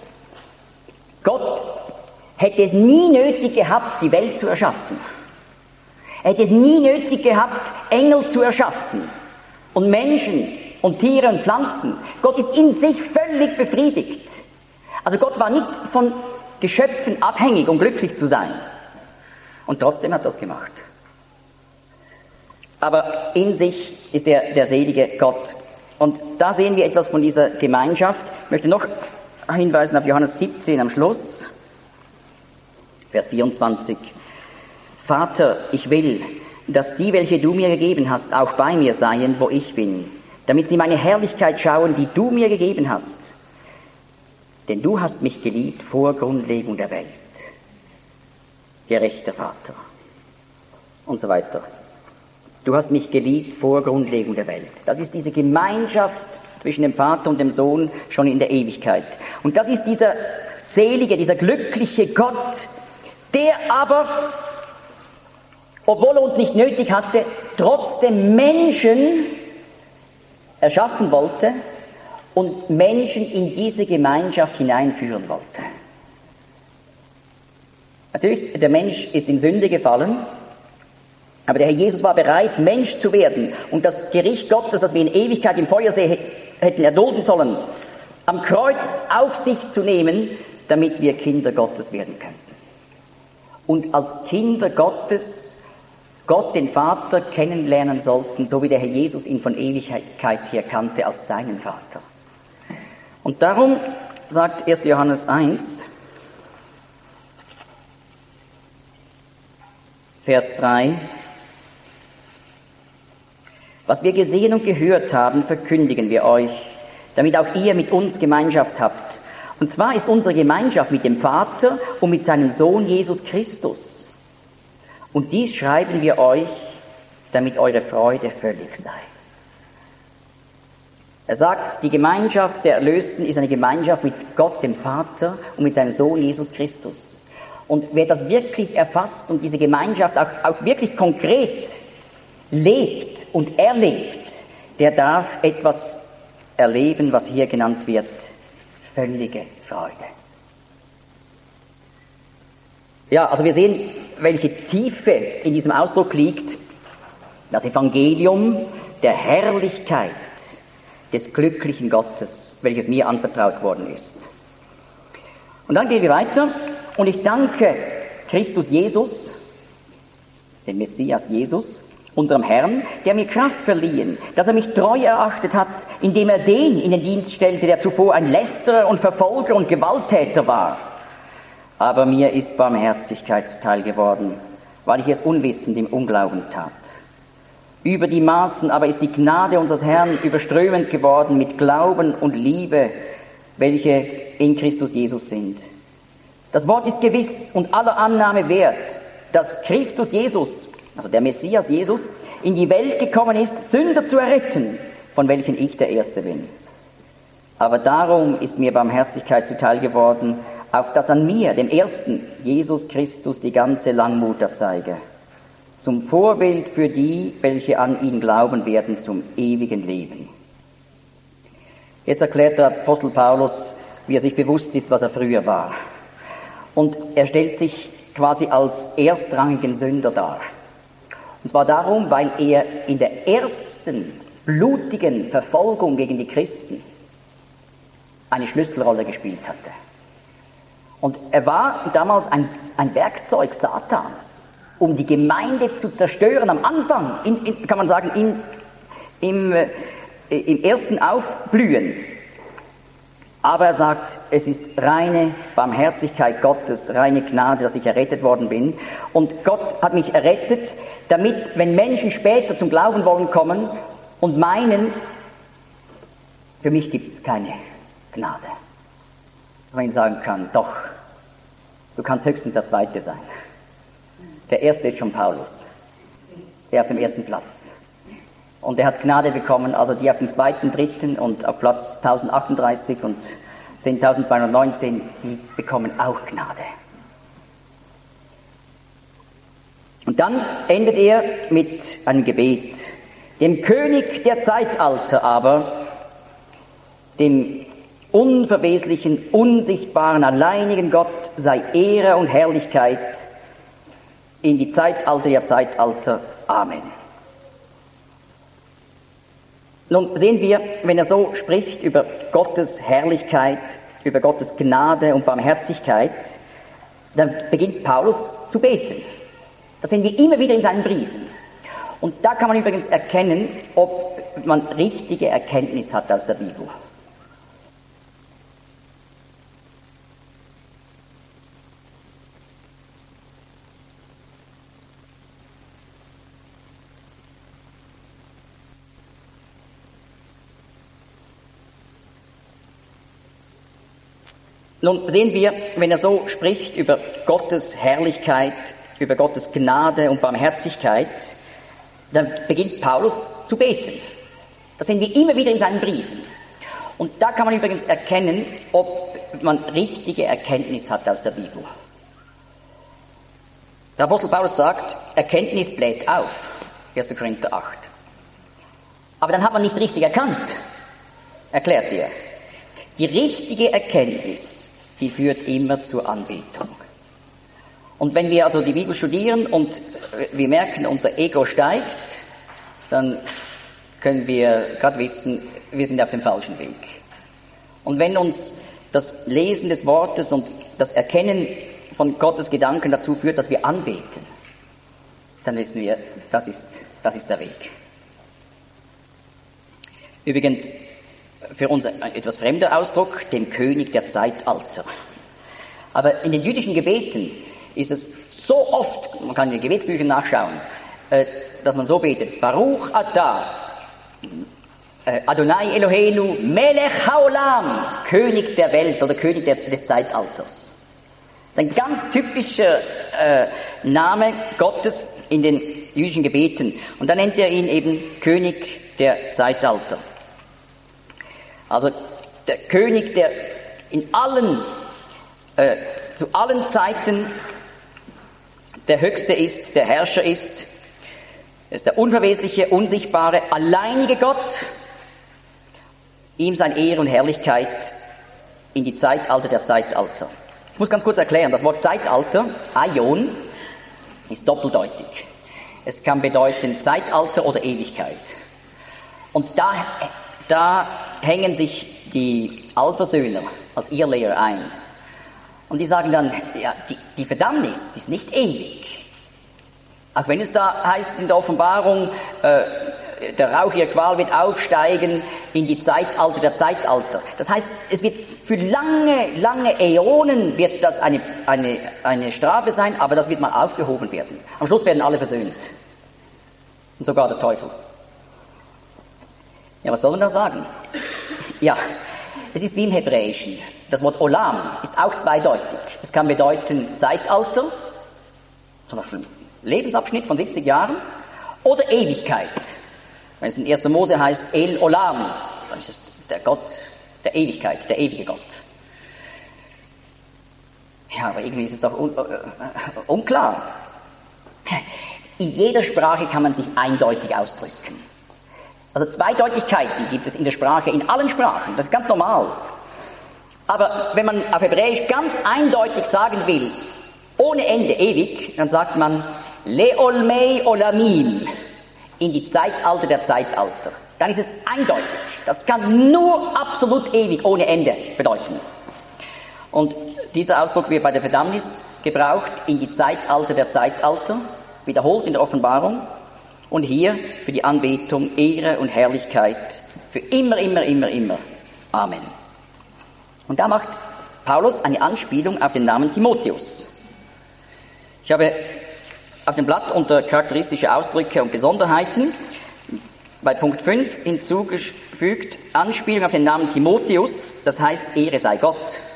Gott hätte es nie nötig gehabt, die Welt zu erschaffen. Er hätte es nie nötig gehabt, Engel zu erschaffen und Menschen und Tiere und Pflanzen. Gott ist in sich völlig befriedigt. Also Gott war nicht von Geschöpfen abhängig, um glücklich zu sein. Und trotzdem hat er das gemacht. Aber in sich ist er der selige Gott. Und da sehen wir etwas von dieser Gemeinschaft. Ich möchte noch hinweisen auf Johannes siebzehn am Schluss. Vers vierundzwanzig. Vater, ich will, dass die, welche du mir gegeben hast, auch bei mir seien, wo ich bin, damit sie meine Herrlichkeit schauen, die du mir gegeben hast. Denn du hast mich geliebt vor Grundlegung der Welt. Gerechter Vater. Und so weiter. Du hast mich geliebt vor Grundlegung der Welt. Das ist diese Gemeinschaft zwischen dem Vater und dem Sohn schon in der Ewigkeit. Und das ist dieser selige, dieser glückliche Gott, der aber, obwohl er uns nicht nötig hatte, trotzdem Menschen erschaffen wollte und Menschen in diese Gemeinschaft hineinführen wollte. Natürlich, der Mensch ist in Sünde gefallen, aber der Herr Jesus war bereit, Mensch zu werden und das Gericht Gottes, das wir in Ewigkeit im Feuersee hätten erdulden sollen, am Kreuz auf sich zu nehmen, damit wir Kinder Gottes werden könnten. Und als Kinder Gottes Gott, den Vater, kennenlernen sollten, so wie der Herr Jesus ihn von Ewigkeit her kannte als seinen Vater. Und darum sagt erster Johannes eins, Vers drei, was wir gesehen und gehört haben, verkündigen wir euch, damit auch ihr mit uns Gemeinschaft habt. Und zwar ist unsere Gemeinschaft mit dem Vater und mit seinem Sohn Jesus Christus. Und dies schreiben wir euch, damit eure Freude völlig sei. Er sagt, die Gemeinschaft der Erlösten ist eine Gemeinschaft mit Gott, dem Vater, und mit seinem Sohn Jesus Christus. Und wer das wirklich erfasst und diese Gemeinschaft auch, auch wirklich konkret lebt und erlebt, der darf etwas erleben, was hier genannt wird, völlige Freude. Ja, also wir sehen, welche Tiefe in diesem Ausdruck liegt. Das Evangelium der Herrlichkeit des glücklichen Gottes, welches mir anvertraut worden ist. Und dann gehen wir weiter und ich danke Christus Jesus, dem Messias Jesus, unserem Herrn, der mir Kraft verliehen, dass er mich treu erachtet hat, indem er den in den Dienst stellte, der zuvor ein Lästerer und Verfolger und Gewalttäter war. Aber mir ist Barmherzigkeit zuteil geworden, weil ich es unwissend im Unglauben tat. Über die Maßen aber ist die Gnade unseres Herrn überströmend geworden mit Glauben und Liebe, welche in Christus Jesus sind. Das Wort ist gewiss und aller Annahme wert, dass Christus Jesus, also der Messias Jesus, in die Welt gekommen ist, Sünder zu erretten, von welchen ich der Erste bin. Aber darum ist mir Barmherzigkeit zuteil geworden, auf dass an mir, dem Ersten, Jesus Christus, die ganze Langmut erzeige, zum Vorbild für die, welche an ihn glauben werden, zum ewigen Leben. Jetzt erklärt der Apostel Paulus, wie er sich bewusst ist, was er früher war. Und er stellt sich quasi als erstrangigen Sünder dar. Und zwar darum, weil er in der ersten blutigen Verfolgung gegen die Christen eine Schlüsselrolle gespielt hatte. Und er war damals ein, ein Werkzeug Satans, um die Gemeinde zu zerstören. Am Anfang, in, in, kann man sagen, in, im, äh, im ersten Aufblühen. Aber er sagt, es ist reine Barmherzigkeit Gottes, reine Gnade, dass ich errettet worden bin. Und Gott hat mich errettet, damit, wenn Menschen später zum Glauben wollen kommen und meinen, für mich gibt es keine Gnade. Man ihnen sagen kann, doch, du kannst höchstens der Zweite sein. Der Erste ist schon Paulus, der auf dem ersten Platz. Und er hat Gnade bekommen, also die auf dem zweiten, dritten und auf Platz tausendachtunddreißig und zehntausendzweihundertneunzehn, die bekommen auch Gnade. Und dann endet er mit einem Gebet. Dem König der Zeitalter aber, dem unverweslichen, unsichtbaren, alleinigen Gott sei Ehre und Herrlichkeit in die Zeitalter der Zeitalter. Amen. Nun sehen wir, wenn er so spricht über Gottes Herrlichkeit, über Gottes Gnade und Barmherzigkeit, dann beginnt Paulus zu beten. Das sehen wir immer wieder in seinen Briefen. Und da kann man übrigens erkennen, ob man richtige Erkenntnis hat aus der Bibel. Nun sehen wir, wenn er so spricht über Gottes Herrlichkeit, über Gottes Gnade und Barmherzigkeit, dann beginnt Paulus zu beten. Das sehen wir immer wieder in seinen Briefen. Und da kann man übrigens erkennen, ob man richtige Erkenntnis hat aus der Bibel. Der Apostel Paulus sagt, Erkenntnis bläht auf, erster Korinther acht. Aber dann hat man nicht richtig erkannt, erklärt er. Die richtige Erkenntnis, die führt immer zur Anbetung. Und wenn wir also die Bibel studieren und wir merken, unser Ego steigt, dann können wir gerade wissen, wir sind auf dem falschen Weg. Und wenn uns das Lesen des Wortes und das Erkennen von Gottes Gedanken dazu führt, dass wir anbeten, dann wissen wir, das ist, das ist der Weg. Übrigens, für uns ein etwas fremder Ausdruck, dem König der Zeitalter. Aber in den jüdischen Gebeten ist es so oft, man kann in den Gebetsbüchern nachschauen, dass man so betet, Baruch Atah, Adonai Eloheinu, Melech Haolam, König der Welt oder König der, des Zeitalters. Das ist ein ganz typischer äh, Name Gottes in den jüdischen Gebeten. Und dann nennt er ihn eben König der Zeitalter. Also der König, der in allen, äh, zu allen Zeiten der Höchste ist, der Herrscher ist, ist der unverwesliche, unsichtbare, alleinige Gott. Ihm sein Ehre und Herrlichkeit in die Zeitalter der Zeitalter. Ich muss ganz kurz erklären, das Wort Zeitalter, Aion, ist doppeldeutig. Es kann bedeuten Zeitalter oder Ewigkeit. Und da, da hängen sich die Allversöhner als Irrlehrer ein. Und die sagen dann, ja, die, die Verdammnis ist nicht ewig. Auch wenn es da heißt in der Offenbarung, äh, der Rauch ihrer Qual wird aufsteigen in die Zeitalter der Zeitalter. Das heißt, es wird für lange, lange Äonen wird das eine, eine, eine Strafe sein, aber das wird mal aufgehoben werden. Am Schluss werden alle versöhnt. Und sogar der Teufel. Ja, was soll man da sagen? Ja, es ist wie im Hebräischen. Das Wort Olam ist auch zweideutig. Es kann bedeuten Zeitalter, zum Beispiel Lebensabschnitt von siebzig Jahren, oder Ewigkeit. Wenn es in erster Mose heißt El Olam, dann ist es der Gott der Ewigkeit, der ewige Gott. Ja, aber irgendwie ist es doch un- äh, unklar. In jeder Sprache kann man sich eindeutig ausdrücken. Also Zweideutigkeiten gibt es in der Sprache, in allen Sprachen, das ist ganz normal. Aber wenn man auf Hebräisch ganz eindeutig sagen will, ohne Ende, ewig, dann sagt man Leolmei Olamim, in die Zeitalter der Zeitalter. Dann ist es eindeutig. Das kann nur absolut ewig, ohne Ende bedeuten. Und dieser Ausdruck wird bei der Verdammnis gebraucht, in die Zeitalter der Zeitalter, wiederholt in der Offenbarung. Und hier für die Anbetung, Ehre und Herrlichkeit für immer, immer, immer, immer. Amen. Und da macht Paulus eine Anspielung auf den Namen Timotheus. Ich habe auf dem Blatt unter charakteristische Ausdrücke und Besonderheiten bei Punkt fünf hinzugefügt, Anspielung auf den Namen Timotheus, das heißt Ehre sei Gott.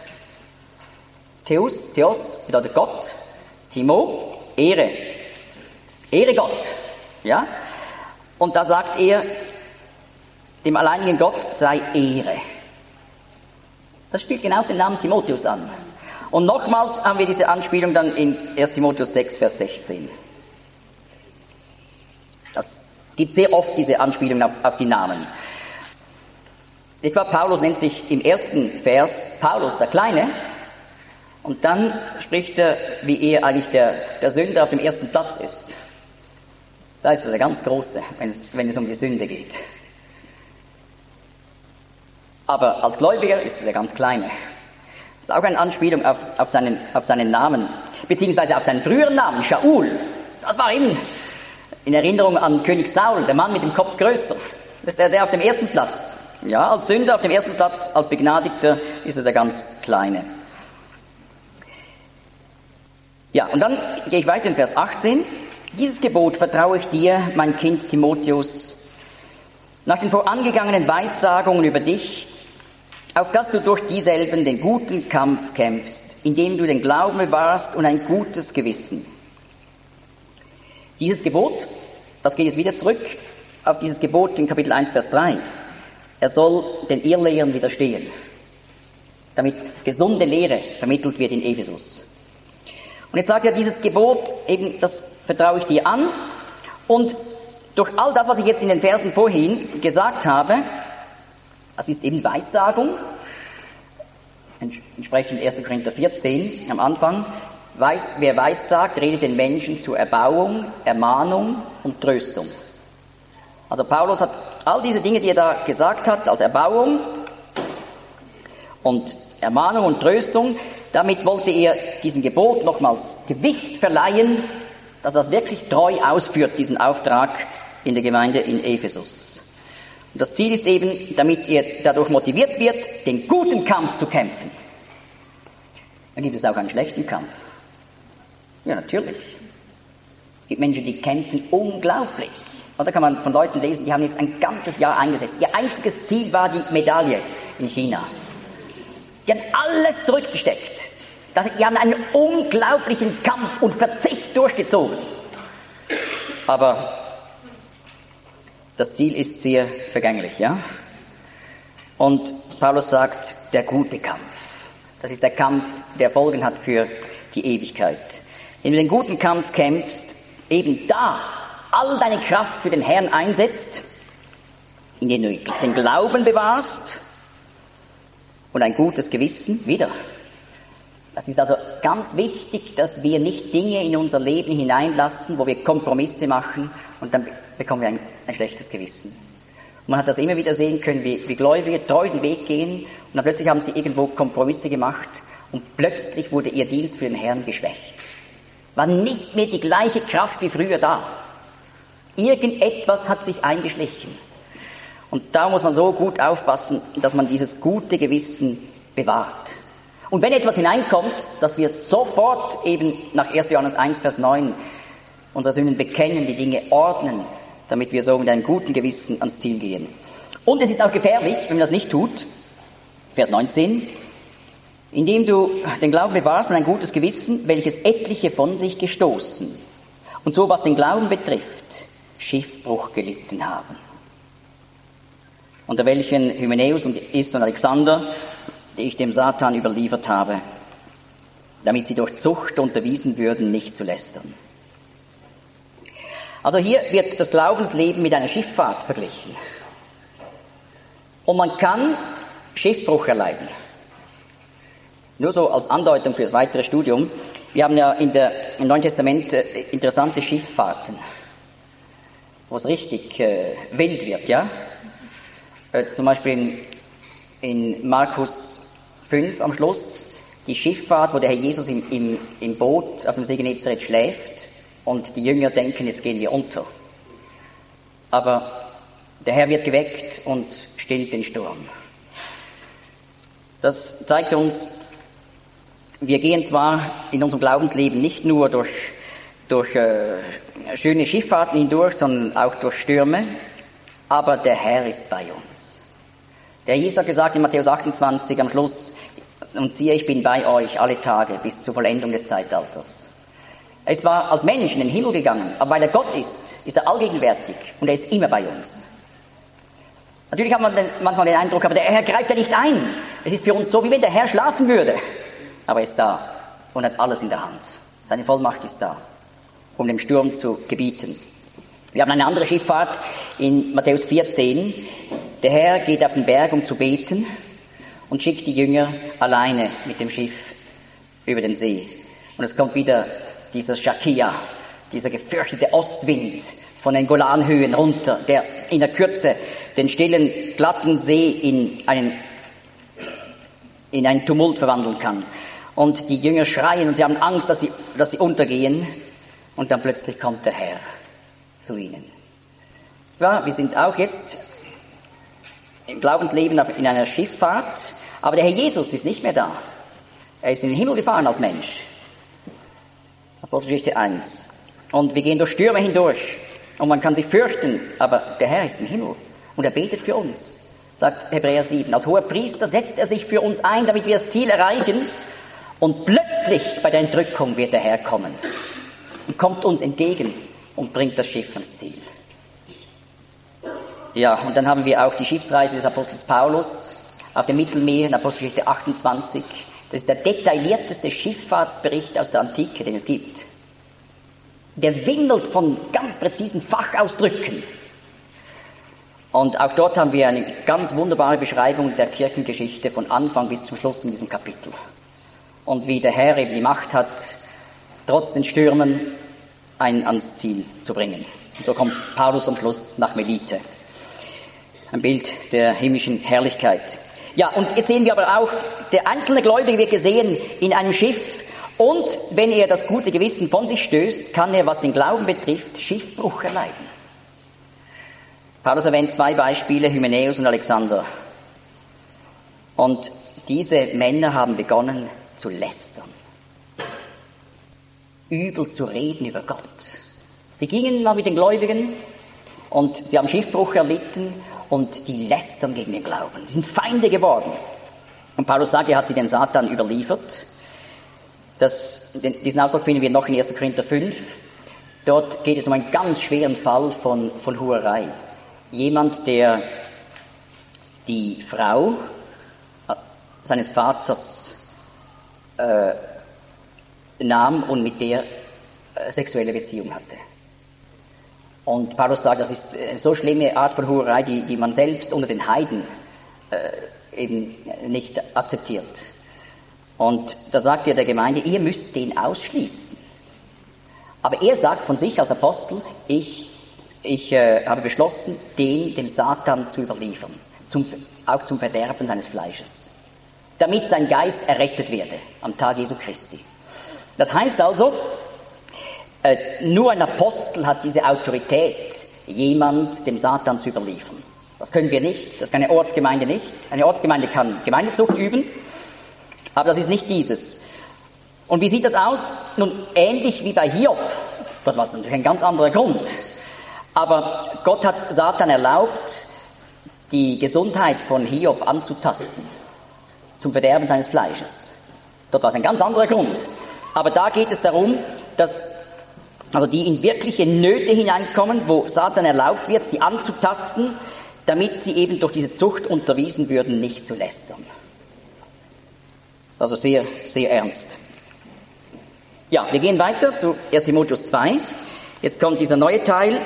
Theos, Theos bedeutet Gott, Timo, Ehre. Ehre Gott. Ja? Und da sagt er, dem alleinigen Gott sei Ehre. Das spielt genau den Namen Timotheus an. Und nochmals haben wir diese Anspielung dann in erster Timotheus sechs, Vers sechzehn. Das, es gibt sehr oft diese Anspielungen auf, auf die Namen. Etwa Paulus nennt sich im ersten Vers Paulus der Kleine. Und dann spricht er, wie er eigentlich der, der Sünder auf dem ersten Platz ist. Da ist er der ganz Große, wenn es, wenn es um die Sünde geht. Aber als Gläubiger ist er der ganz Kleine. Das ist auch eine Anspielung auf, auf, seinen, auf seinen Namen, beziehungsweise auf seinen früheren Namen, Shaul. Das war in, in Erinnerung an König Saul, der Mann mit dem Kopf größer. Das ist der, der auf dem ersten Platz. Ja, als Sünder auf dem ersten Platz, als Begnadigter ist er der ganz Kleine. Ja, und dann gehe ich weiter in Vers achtzehn. Dieses Gebot vertraue ich dir, mein Kind Timotheus, nach den vorangegangenen Weissagungen über dich, auf dass du durch dieselben den guten Kampf kämpfst, indem du den Glauben bewahrst und ein gutes Gewissen. Dieses Gebot, das geht jetzt wieder zurück auf dieses Gebot in Kapitel eins, Vers drei. Er soll den Irrlehrern widerstehen, damit gesunde Lehre vermittelt wird in Ephesus. Und jetzt sagt er, dieses Gebot, eben, das vertraue ich dir an. Und durch all das, was ich jetzt in den Versen vorhin gesagt habe, das ist eben Weissagung, entsprechend erster Korinther vierzehn am Anfang, weiß, wer weissagt, redet den Menschen zur Erbauung, Ermahnung und Tröstung. Also Paulus hat all diese Dinge, die er da gesagt hat, als Erbauung und Ermahnung und Tröstung, damit wollte er diesem Gebot nochmals Gewicht verleihen, dass er das wirklich treu ausführt, diesen Auftrag in der Gemeinde in Ephesus. Und das Ziel ist eben, damit er dadurch motiviert wird, den guten Kampf zu kämpfen. Dann gibt es auch einen schlechten Kampf. Ja, natürlich. Es gibt Menschen, die kämpfen unglaublich. Und da kann man von Leuten lesen, die haben jetzt ein ganzes Jahr eingesetzt. Ihr einziges Ziel war die Medaille in China. Die haben alles zurückgesteckt. Die haben einen unglaublichen Kampf und Verzicht durchgezogen. Aber das Ziel ist sehr vergänglich, ja? Und Paulus sagt, der gute Kampf. Das ist der Kampf, der Folgen hat für die Ewigkeit. Wenn du den guten Kampf kämpfst, eben da all deine Kraft für den Herrn einsetzt, indem du den Glauben bewahrst und ein gutes Gewissen, wieder. Das ist also ganz wichtig, dass wir nicht Dinge in unser Leben hineinlassen, wo wir Kompromisse machen und dann bekommen wir ein, ein schlechtes Gewissen. Man hat das immer wieder sehen können, wie, wie Gläubige treu den Weg gehen und dann plötzlich haben sie irgendwo Kompromisse gemacht und plötzlich wurde ihr Dienst für den Herrn geschwächt. War nicht mehr die gleiche Kraft wie früher da. Irgendetwas hat sich eingeschlichen. Und da muss man so gut aufpassen, dass man dieses gute Gewissen bewahrt. Und wenn etwas hineinkommt, dass wir sofort eben nach erster Johannes eins, Vers neun unsere Sünden bekennen, die Dinge ordnen, damit wir so mit einem guten Gewissen ans Ziel gehen. Und es ist auch gefährlich, wenn man das nicht tut. Vers neunzehn. Indem du den Glauben bewahrst und ein gutes Gewissen, welches etliche von sich gestoßen und so was den Glauben betrifft, Schiffbruch gelitten haben. Unter welchen Hymenäus und Ist und Alexander, die ich dem Satan überliefert habe, damit sie durch Zucht unterwiesen würden, nicht zu lästern. Also hier wird das Glaubensleben mit einer Schifffahrt verglichen. Und man kann Schiffbruch erleiden. Nur so als Andeutung für das weitere Studium. Wir haben ja in der, im Neuen Testament äh, interessante Schifffahrten, wo es richtig äh, wild wird, ja. Äh, zum Beispiel in, in Markus fünf am Schluss, die Schifffahrt, wo der Herr Jesus im, im, im Boot auf dem See Genezareth schläft und die Jünger denken, jetzt gehen wir unter. Aber der Herr wird geweckt und stillt den Sturm. Das zeigt uns, wir gehen zwar in unserem Glaubensleben nicht nur durch, durch äh, schöne Schifffahrten hindurch, sondern auch durch Stürme, aber der Herr ist bei uns. Der Jesus hat gesagt in Matthäus achtundzwanzig am Schluss, und siehe, ich bin bei euch alle Tage bis zur Vollendung des Zeitalters. Er ist zwar als Mensch in den Himmel gegangen, aber weil er Gott ist, ist er allgegenwärtig und er ist immer bei uns. Natürlich hat man den, manchmal den Eindruck, aber der Herr greift ja nicht ein. Es ist für uns so, wie wenn der Herr schlafen würde. Aber er ist da und hat alles in der Hand. Seine Vollmacht ist da, um dem Sturm zu gebieten. Wir haben eine andere Schifffahrt in Matthäus vierzehn. Der Herr geht auf den Berg, um zu beten und schickt die Jünger alleine mit dem Schiff über den See. Und es kommt wieder dieser Schakia, dieser gefürchtete Ostwind von den Golanhöhen runter, der in der Kürze den stillen, glatten See in einen, in einen Tumult verwandeln kann. Und die Jünger schreien und sie haben Angst, dass sie, dass sie untergehen. Und dann plötzlich kommt der Herr zu ihnen. Ja, wir sind auch jetzt im Glaubensleben in einer Schifffahrt, aber der Herr Jesus ist nicht mehr da. Er ist in den Himmel gefahren als Mensch. Apostelgeschichte eins. Und wir gehen durch Stürme hindurch und man kann sich fürchten, aber der Herr ist im Himmel und er betet für uns, sagt Hebräer sieben. Als hoher Priester setzt er sich für uns ein, damit wir das Ziel erreichen. Und plötzlich bei der Entrückung wird der Herr kommen und kommt uns entgegen und bringt das Schiff ans Ziel. Ja, und dann haben wir auch die Schiffsreise des Apostels Paulus auf dem Mittelmeer in Apostelgeschichte achtundzwanzig. Das ist der detaillierteste Schifffahrtsbericht aus der Antike, den es gibt. Der wimmelt von ganz präzisen Fachausdrücken. Und auch dort haben wir eine ganz wunderbare Beschreibung der Kirchengeschichte von Anfang bis zum Schluss in diesem Kapitel. Und wie der Herr eben die Macht hat, trotz den Stürmen einen ans Ziel zu bringen. Und so kommt Paulus am Schluss nach Melite. Ein Bild der himmlischen Herrlichkeit. Ja, und jetzt sehen wir aber auch, der einzelne Gläubige wird gesehen in einem Schiff. Und wenn er das gute Gewissen von sich stößt, kann er, was den Glauben betrifft, Schiffbruch erleiden. Paulus erwähnt zwei Beispiele, Hymenäus und Alexander. Und diese Männer haben begonnen zu lästern, übel zu reden über Gott. Die gingen mal mit den Gläubigen und sie haben Schiffbruch erlitten und die lästern gegen den Glauben. Sie sind Feinde geworden. Und Paulus sagt, er hat sie den Satan überliefert. Das, diesen Ausdruck finden wir noch in erster Korinther fünf. Dort geht es um einen ganz schweren Fall von, von Hurerei. Jemand, der die Frau seines Vaters äh, nahm und mit der äh, sexuelle Beziehung hatte. Und Paulus sagt, das ist eine so schlimme Art von Hurerei, die, die man selbst unter den Heiden äh, eben nicht akzeptiert. Und da sagt er der Gemeinde, ihr müsst den ausschließen. Aber er sagt von sich als Apostel, ich ich äh, habe beschlossen, den dem Satan zu überliefern, zum, auch zum Verderben seines Fleisches, damit sein Geist errettet werde am Tag Jesu Christi. Das heißt also, äh, nur ein Apostel hat diese Autorität, jemand dem Satan zu überliefern. Das können wir nicht, das kann eine Ortsgemeinde nicht. Eine Ortsgemeinde kann Gemeindezucht üben, aber das ist nicht dieses. Und wie sieht das aus? Nun, ähnlich wie bei Hiob. Dort war es natürlich ein ganz anderer Grund. Aber Gott hat Satan erlaubt, die Gesundheit von Hiob anzutasten, zum Verderben seines Fleisches. Dort war es ein ganz anderer Grund. Aber da geht es darum, dass also die in wirkliche Nöte hineinkommen, wo Satan erlaubt wird, sie anzutasten, damit sie eben durch diese Zucht unterwiesen würden, nicht zu lästern. Also sehr, sehr ernst. Ja, wir gehen weiter zu erster Timotheus zwei. Jetzt kommt dieser neue Teil.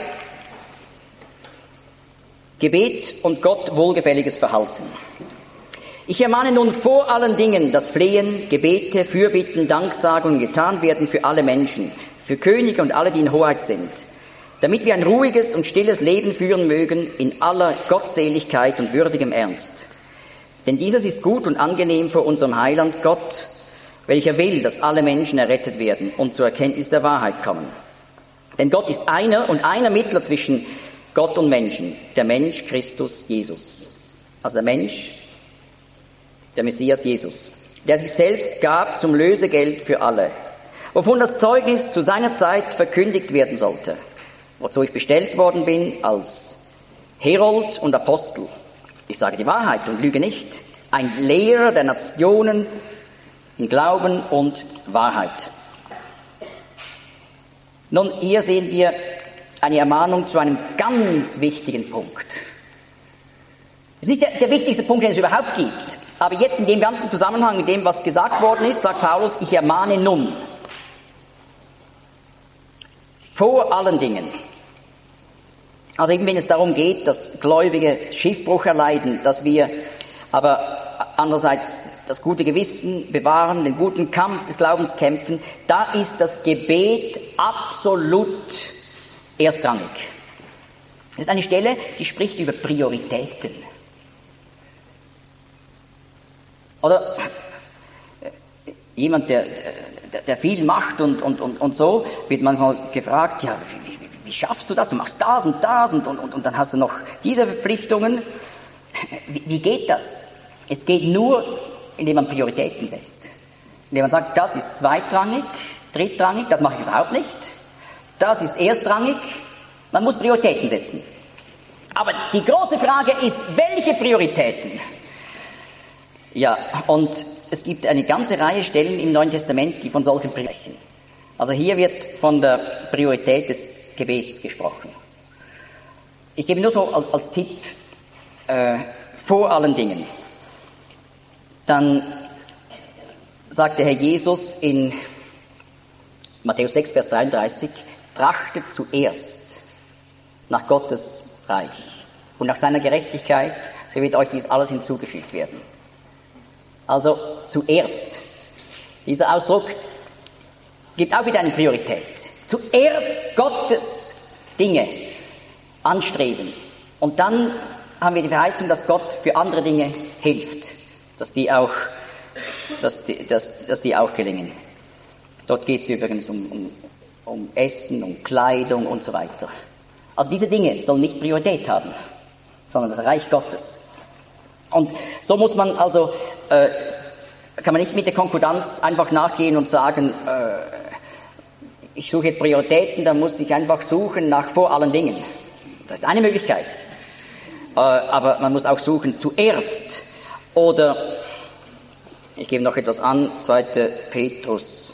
Gebet und Gott wohlgefälliges Verhalten. Ich ermahne nun vor allen Dingen, dass Flehen, Gebete, Fürbitten, Danksagungen getan werden für alle Menschen, für Könige und alle, die in Hoheit sind, damit wir ein ruhiges und stilles Leben führen mögen in aller Gottseligkeit und würdigem Ernst. Denn dieses ist gut und angenehm vor unserem Heiland Gott, welcher will, dass alle Menschen errettet werden und zur Erkenntnis der Wahrheit kommen. Denn Gott ist einer und einer Mittler zwischen Gott und Menschen, der Mensch Christus Jesus. Also der Mensch, der Messias Jesus, der sich selbst gab zum Lösegeld für alle, wovon das Zeugnis zu seiner Zeit verkündigt werden sollte, wozu ich bestellt worden bin als Herold und Apostel. Ich sage die Wahrheit und lüge nicht, ein Lehrer der Nationen in Glauben und Wahrheit. Nun, hier sehen wir eine Ermahnung zu einem ganz wichtigen Punkt. Das ist nicht der, der wichtigste Punkt, den es überhaupt gibt. Aber jetzt in dem ganzen Zusammenhang mit dem, was gesagt worden ist, sagt Paulus, ich ermahne nun. Vor allen Dingen. Also eben wenn es darum geht, dass Gläubige Schiffbruch erleiden, dass wir aber andererseits das gute Gewissen bewahren, den guten Kampf des Glaubens kämpfen, da ist das Gebet absolut erstrangig. Das ist eine Stelle, die spricht über Prioritäten. Oder jemand, der, der, der viel macht und, und, und, und so, wird manchmal gefragt, ja, wie, wie, wie schaffst du das? Du machst das und das und, und, und dann hast du noch diese Verpflichtungen. Wie, wie geht das? Es geht nur, indem man Prioritäten setzt. Indem man sagt, das ist zweitrangig, drittrangig, das mache ich überhaupt nicht. Das ist erstrangig. Man muss Prioritäten setzen. Aber die große Frage ist, welche Prioritäten? Ja, und es gibt eine ganze Reihe Stellen im Neuen Testament, die von solchen Prioritäten sprechen. Also hier wird von der Priorität des Gebets gesprochen. Ich gebe nur so als, als Tipp, äh, vor allen Dingen. Dann sagt der Herr Jesus in Matthäus sechs, Vers dreiunddreißig, trachtet zuerst nach Gottes Reich und nach seiner Gerechtigkeit, so wird euch dies alles hinzugefügt werden. Also zuerst. Dieser Ausdruck gibt auch wieder eine Priorität. Zuerst Gottes Dinge anstreben. Und dann haben wir die Verheißung, dass Gott für andere Dinge hilft. Dass die auch, dass die, dass, dass die auch gelingen. Dort geht es übrigens um, um, um Essen, um Kleidung und so weiter. Also diese Dinge sollen nicht Priorität haben, sondern das Reich Gottes. Und so muss man also, äh, kann man nicht mit der Konkordanz einfach nachgehen und sagen, äh, ich suche jetzt Prioritäten, dann muss ich einfach suchen nach vor allen Dingen. Das ist eine Möglichkeit. Äh, aber man muss auch suchen zuerst. Oder, ich gebe noch etwas an, zweiter Petrus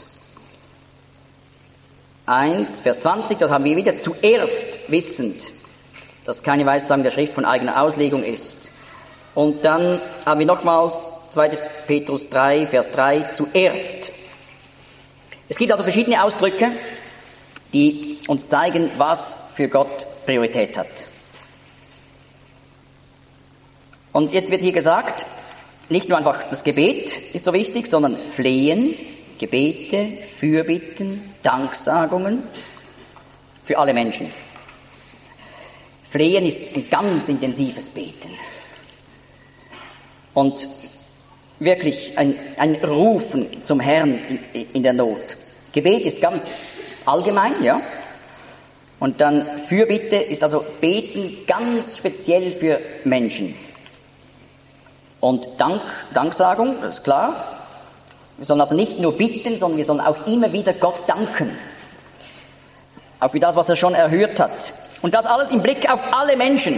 eins, Vers zwanzig, dort haben wir wieder zuerst wissend, dass keine Weissagung der Schrift von eigener Auslegung ist. Und dann haben wir nochmals zweiter Petrus drei, Vers drei, zuerst. Es gibt also verschiedene Ausdrücke, die uns zeigen, was für Gott Priorität hat. Und jetzt wird hier gesagt, nicht nur einfach das Gebet ist so wichtig, sondern Flehen, Gebete, Fürbitten, Danksagungen für alle Menschen. Flehen ist ein ganz intensives Beten. Und wirklich ein, ein Rufen zum Herrn in, in der Not. Gebet ist ganz allgemein, ja. Und dann Fürbitte ist also Beten ganz speziell für Menschen. Und Dank, Danksagung, das ist klar. Wir sollen also nicht nur bitten, sondern wir sollen auch immer wieder Gott danken. Auch für das, was er schon erhört hat. Und das alles im Blick auf alle Menschen.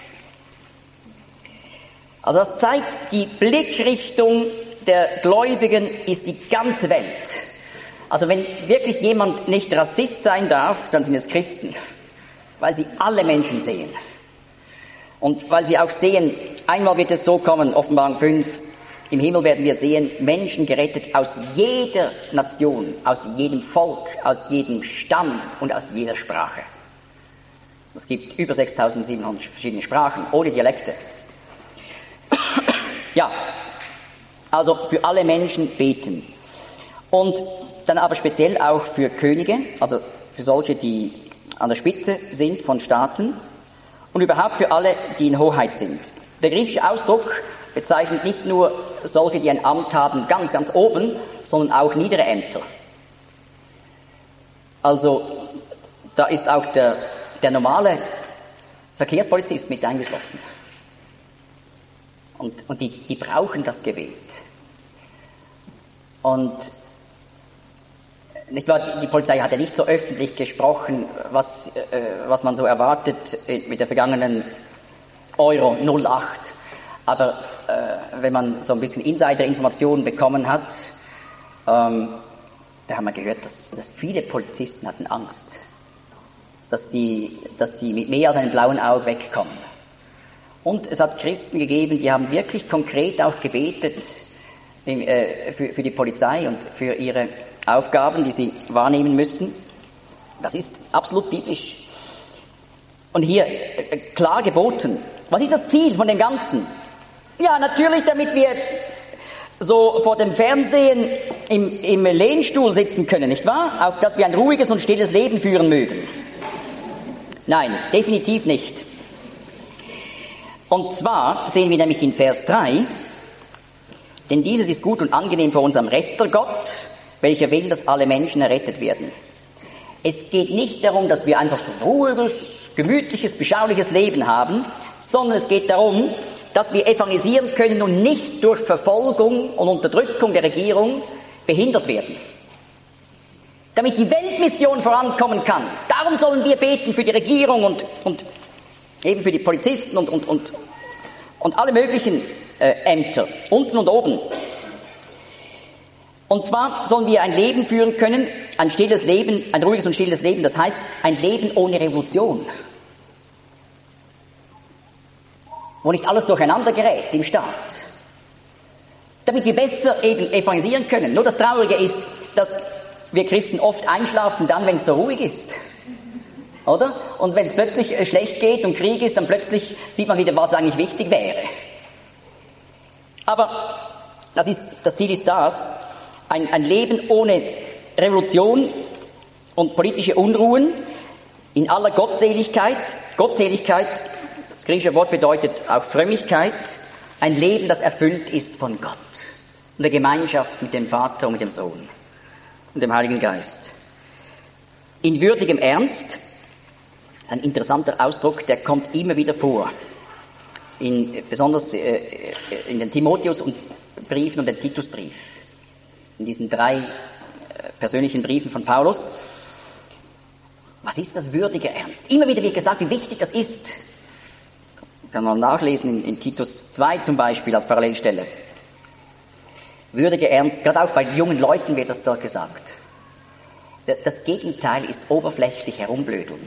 Also das zeigt, die Blickrichtung der Gläubigen ist die ganze Welt. Also wenn wirklich jemand nicht Rassist sein darf, dann sind es Christen, weil sie alle Menschen sehen. Und weil sie auch sehen, einmal wird es so kommen, Offenbarung fünf, im Himmel werden wir sehen, Menschen gerettet aus jeder Nation, aus jedem Volk, aus jedem Stamm und aus jeder Sprache. Es gibt über sechstausendsiebenhundert verschiedene Sprachen, ohne Dialekte. Ja, also für alle Menschen beten. Und dann aber speziell auch für Könige, also für solche, die an der Spitze sind von Staaten und überhaupt für alle, die in Hoheit sind. Der griechische Ausdruck bezeichnet nicht nur solche, die ein Amt haben, ganz, ganz oben, sondern auch niedere Ämter. Also da ist auch der, der normale Verkehrspolizist mit eingeschlossen. Und, und die, die brauchen das Gebet. Und nicht wahr, die Polizei hat ja nicht so öffentlich gesprochen, was, äh, was man so erwartet mit der vergangenen Euro null acht. Aber äh, wenn man so ein bisschen Insider-Informationen bekommen hat, ähm, da haben wir gehört, dass, dass viele Polizisten hatten Angst, dass die, dass die mit mehr als einem blauen Auge wegkommen. Und es hat Christen gegeben, die haben wirklich konkret auch gebetet äh, für, für die Polizei und für ihre Aufgaben, die sie wahrnehmen müssen. Das ist absolut biblisch. Und hier äh, klar geboten. Was ist das Ziel von dem Ganzen? Ja, natürlich, damit wir so vor dem Fernsehen im, im Lehnstuhl sitzen können, nicht wahr? Auf dass wir ein ruhiges und stilles Leben führen mögen. Nein, definitiv nicht. Und zwar sehen wir nämlich in Vers drei, denn dieses ist gut und angenehm vor unserem Retter Gott, welcher will, dass alle Menschen errettet werden. Es geht nicht darum, dass wir einfach so ein ruhiges, gemütliches, beschauliches Leben haben, sondern es geht darum, dass wir evangelisieren können und nicht durch Verfolgung und Unterdrückung der Regierung behindert werden. Damit die Weltmission vorankommen kann. Darum sollen wir beten für die Regierung und, und eben für die Polizisten und, und, und, und alle möglichen äh, Ämter, unten und oben. Und zwar sollen wir ein Leben führen können, ein stilles Leben, ein ruhiges und stilles Leben, das heißt ein Leben ohne Revolution. Wo nicht alles durcheinander gerät im Staat. Damit wir besser eben evangelisieren können. Nur das Traurige ist, dass wir Christen oft einschlafen dann, wenn es so ruhig ist. Oder? Und wenn es plötzlich äh, schlecht geht und Krieg ist, dann plötzlich sieht man wieder, was eigentlich wichtig wäre. Aber das, ist, das Ziel ist das, ein, ein Leben ohne Revolution und politische Unruhen, in aller Gottseligkeit. Gottseligkeit, das griechische Wort bedeutet auch Frömmigkeit, ein Leben, das erfüllt ist von Gott und der Gemeinschaft mit dem Vater und mit dem Sohn und dem Heiligen Geist. In würdigem Ernst, ein interessanter Ausdruck, der kommt immer wieder vor. In, besonders äh, in den Timotheus- und Briefen und den Titusbrief. In diesen drei äh, persönlichen Briefen von Paulus. Was ist das würdiger Ernst? Immer wieder wird gesagt, wie wichtig das ist. Kann man nachlesen in, in Titus zwei zum Beispiel als Parallelstelle. Würdiger Ernst, gerade auch bei jungen Leuten wird das dort gesagt. Das Gegenteil ist oberflächlich herumblödeln.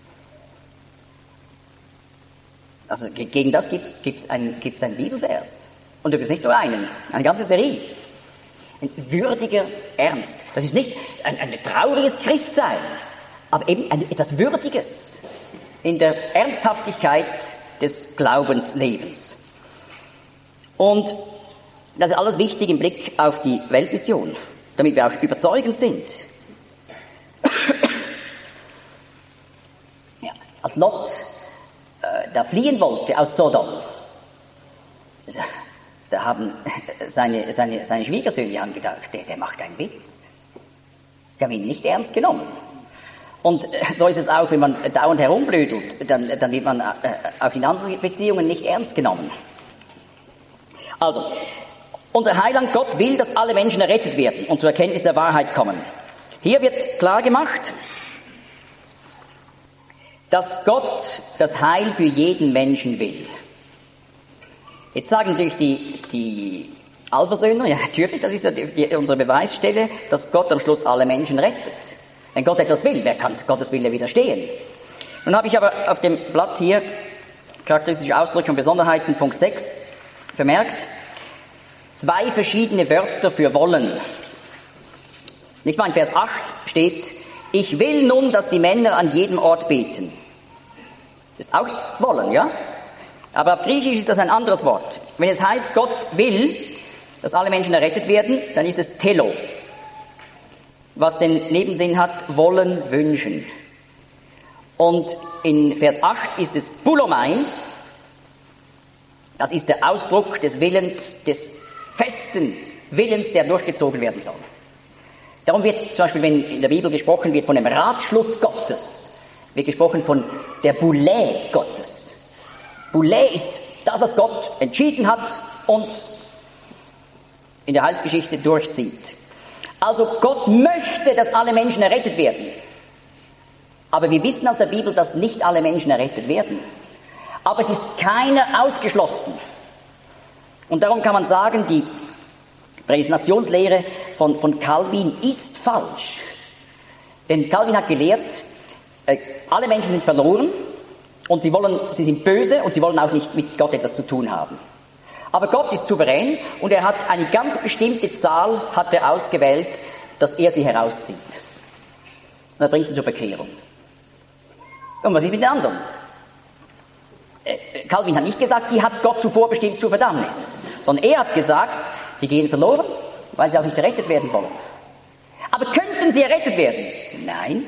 Also gegen das gibt es ein, gibt's einen Bibelvers. Und übrigens nicht nur einen, eine ganze Serie. Ein würdiger Ernst. Das ist nicht ein, ein trauriges Christsein, aber eben ein, etwas Würdiges in der Ernsthaftigkeit des Glaubenslebens. Und das ist alles wichtig im Blick auf die Weltmission, damit wir auch überzeugend sind. Ja, als Lot da fliehen wollte aus Sodom, da, da haben seine, seine, seine Schwiegersöhne haben gedacht, der, der macht einen Witz. Sie haben ihn nicht ernst genommen. Und so ist es auch, wenn man dauernd herumblödelt, dann, dann wird man auch in anderen Beziehungen nicht ernst genommen. Also, unser Heiland Gott will, dass alle Menschen errettet werden und zur Erkenntnis der Wahrheit kommen. Hier wird klar gemacht, dass Gott das Heil für jeden Menschen will. Jetzt sagen natürlich die, die Allversöhner, ja natürlich, das ist ja die, die, unsere Beweisstelle, dass Gott am Schluss alle Menschen rettet. Wenn Gott etwas will, wer kann Gottes Wille widerstehen? Nun habe ich aber auf dem Blatt hier charakteristische Ausdrücke und Besonderheiten, Punkt sechs, vermerkt, zwei verschiedene Wörter für wollen. Nicht wahr? In Vers acht steht, ich will nun, dass die Männer an jedem Ort beten. Das ist auch wollen, ja? Aber auf Griechisch ist das ein anderes Wort. Wenn es heißt, Gott will, dass alle Menschen errettet werden, dann ist es telo, was den Nebensinn hat, wollen, wünschen. Und in Vers acht ist es Boulomai, das ist der Ausdruck des Willens, des festen Willens, der durchgezogen werden soll. Darum wird zum Beispiel, wenn in der Bibel gesprochen wird von dem Ratschluss Gottes, wird gesprochen von der Boulä Gottes. Boulä ist das, was Gott entschieden hat und in der Heilsgeschichte durchzieht. Also Gott möchte, dass alle Menschen errettet werden. Aber wir wissen aus der Bibel, dass nicht alle Menschen errettet werden. Aber es ist keiner ausgeschlossen. Und darum kann man sagen, die Prädestinationslehre von, von Calvin ist falsch. Denn Calvin hat gelehrt, äh, alle Menschen sind verloren und sie wollen, sie sind böse und sie wollen auch nicht mit Gott etwas zu tun haben. Aber Gott ist souverän und er hat eine ganz bestimmte Zahl hat er ausgewählt, dass er sie herauszieht. Und er bringt sie zur Bekehrung. Und was ist mit den anderen? Calvin hat nicht gesagt, die hat Gott zuvor bestimmt zur Verdammnis, sondern er hat gesagt, die gehen verloren, weil sie auch nicht errettet werden wollen. Aber könnten sie errettet werden? Nein.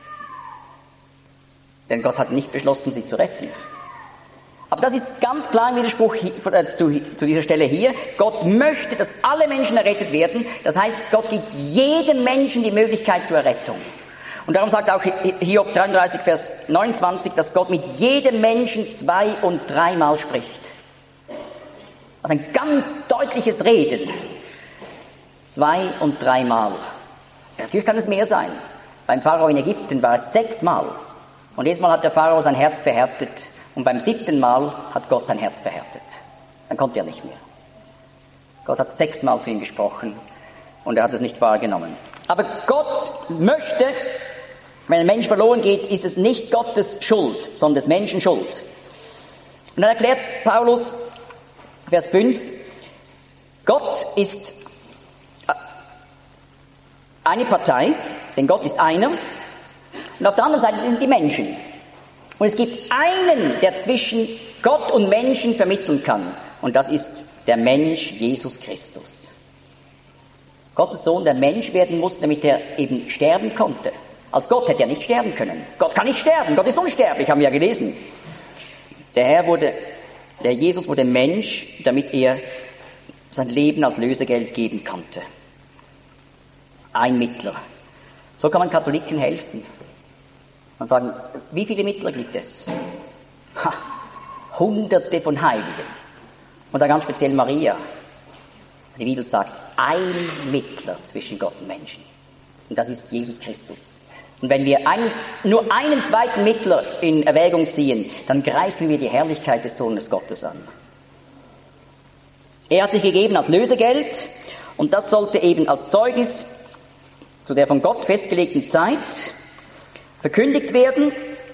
Denn Gott hat nicht beschlossen, sie zu retten. Aber das ist ganz klar ein Widerspruch zu, zu dieser Stelle hier. Gott möchte, dass alle Menschen errettet werden. Das heißt, Gott gibt jedem Menschen die Möglichkeit zur Errettung. Und darum sagt auch Hiob dreiunddreißig, Vers neunundzwanzig, dass Gott mit jedem Menschen zwei- und dreimal spricht. Also ein ganz deutliches Reden. Zwei- und dreimal. Natürlich kann es mehr sein. Beim Pharao in Ägypten war es sechsmal. Und jedes Mal hat der Pharao sein Herz verhärtet. Und beim siebten Mal hat Gott sein Herz verhärtet. Dann konnte er nicht mehr. Gott hat sechsmal zu ihm gesprochen und er hat es nicht wahrgenommen. Aber Gott möchte, wenn ein Mensch verloren geht, ist es nicht Gottes Schuld, sondern des Menschen Schuld. Und dann erklärt Paulus, Vers fünf, Gott ist eine Partei, denn Gott ist einer, und auf der anderen Seite sind die Menschen. Und es gibt einen, der zwischen Gott und Menschen vermitteln kann. Und das ist der Mensch Jesus Christus. Gottes Sohn, der Mensch werden musste, damit er eben sterben konnte. Als Gott hätte er nicht sterben können. Gott kann nicht sterben, Gott ist unsterblich, haben wir ja gelesen. Der Herr wurde, der Jesus wurde Mensch, damit er sein Leben als Lösegeld geben konnte. Ein Mittler. So kann man Katholiken helfen. Man fragen, wie viele Mittler gibt es? Ha, Hunderte von Heiligen. Und da ganz speziell Maria. Die Bibel sagt, ein Mittler zwischen Gott und Menschen. Und das ist Jesus Christus. Und wenn wir einen, nur einen zweiten Mittler in Erwägung ziehen, dann greifen wir die Herrlichkeit des Sohnes Gottes an. Er hat sich gegeben als Lösegeld und das sollte eben als Zeugnis zu der von Gott festgelegten Zeit verkündigt werden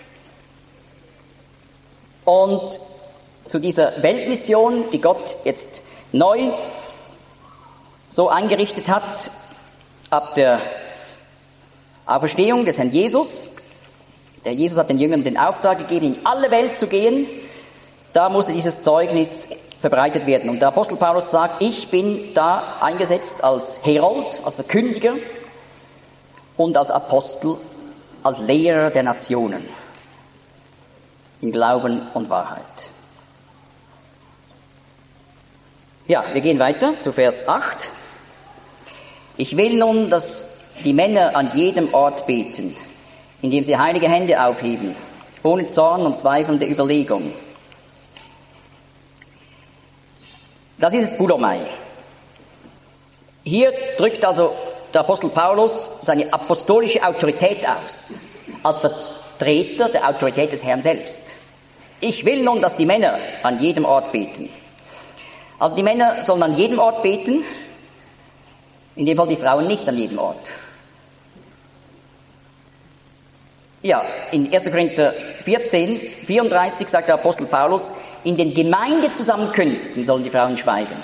und zu dieser Weltmission, die Gott jetzt neu so eingerichtet hat, ab der Auferstehung des Herrn Jesus. Der Jesus hat den Jüngern den Auftrag gegeben, in alle Welt zu gehen. Da musste dieses Zeugnis verbreitet werden. Und der Apostel Paulus sagt, ich bin da eingesetzt als Herold, als Verkündiger und als Apostel, als Lehrer der Nationen. in Glauben und Wahrheit. Ja, wir gehen weiter zu Vers acht. Ich will nun, dass die Männer an jedem Ort beten, indem sie heilige Hände aufheben, ohne Zorn und zweifelnde Überlegung. Das ist Boulomai. Hier drückt also der Apostel Paulus seine apostolische Autorität aus, als Vertreter der Autorität des Herrn selbst. Ich will nun, dass die Männer an jedem Ort beten. Also die Männer sollen an jedem Ort beten, in dem Fall die Frauen nicht an jedem Ort. Ja, in erster Korinther vierzehn, vierunddreißig sagt der Apostel Paulus, in den Gemeindezusammenkünften sollen die Frauen schweigen.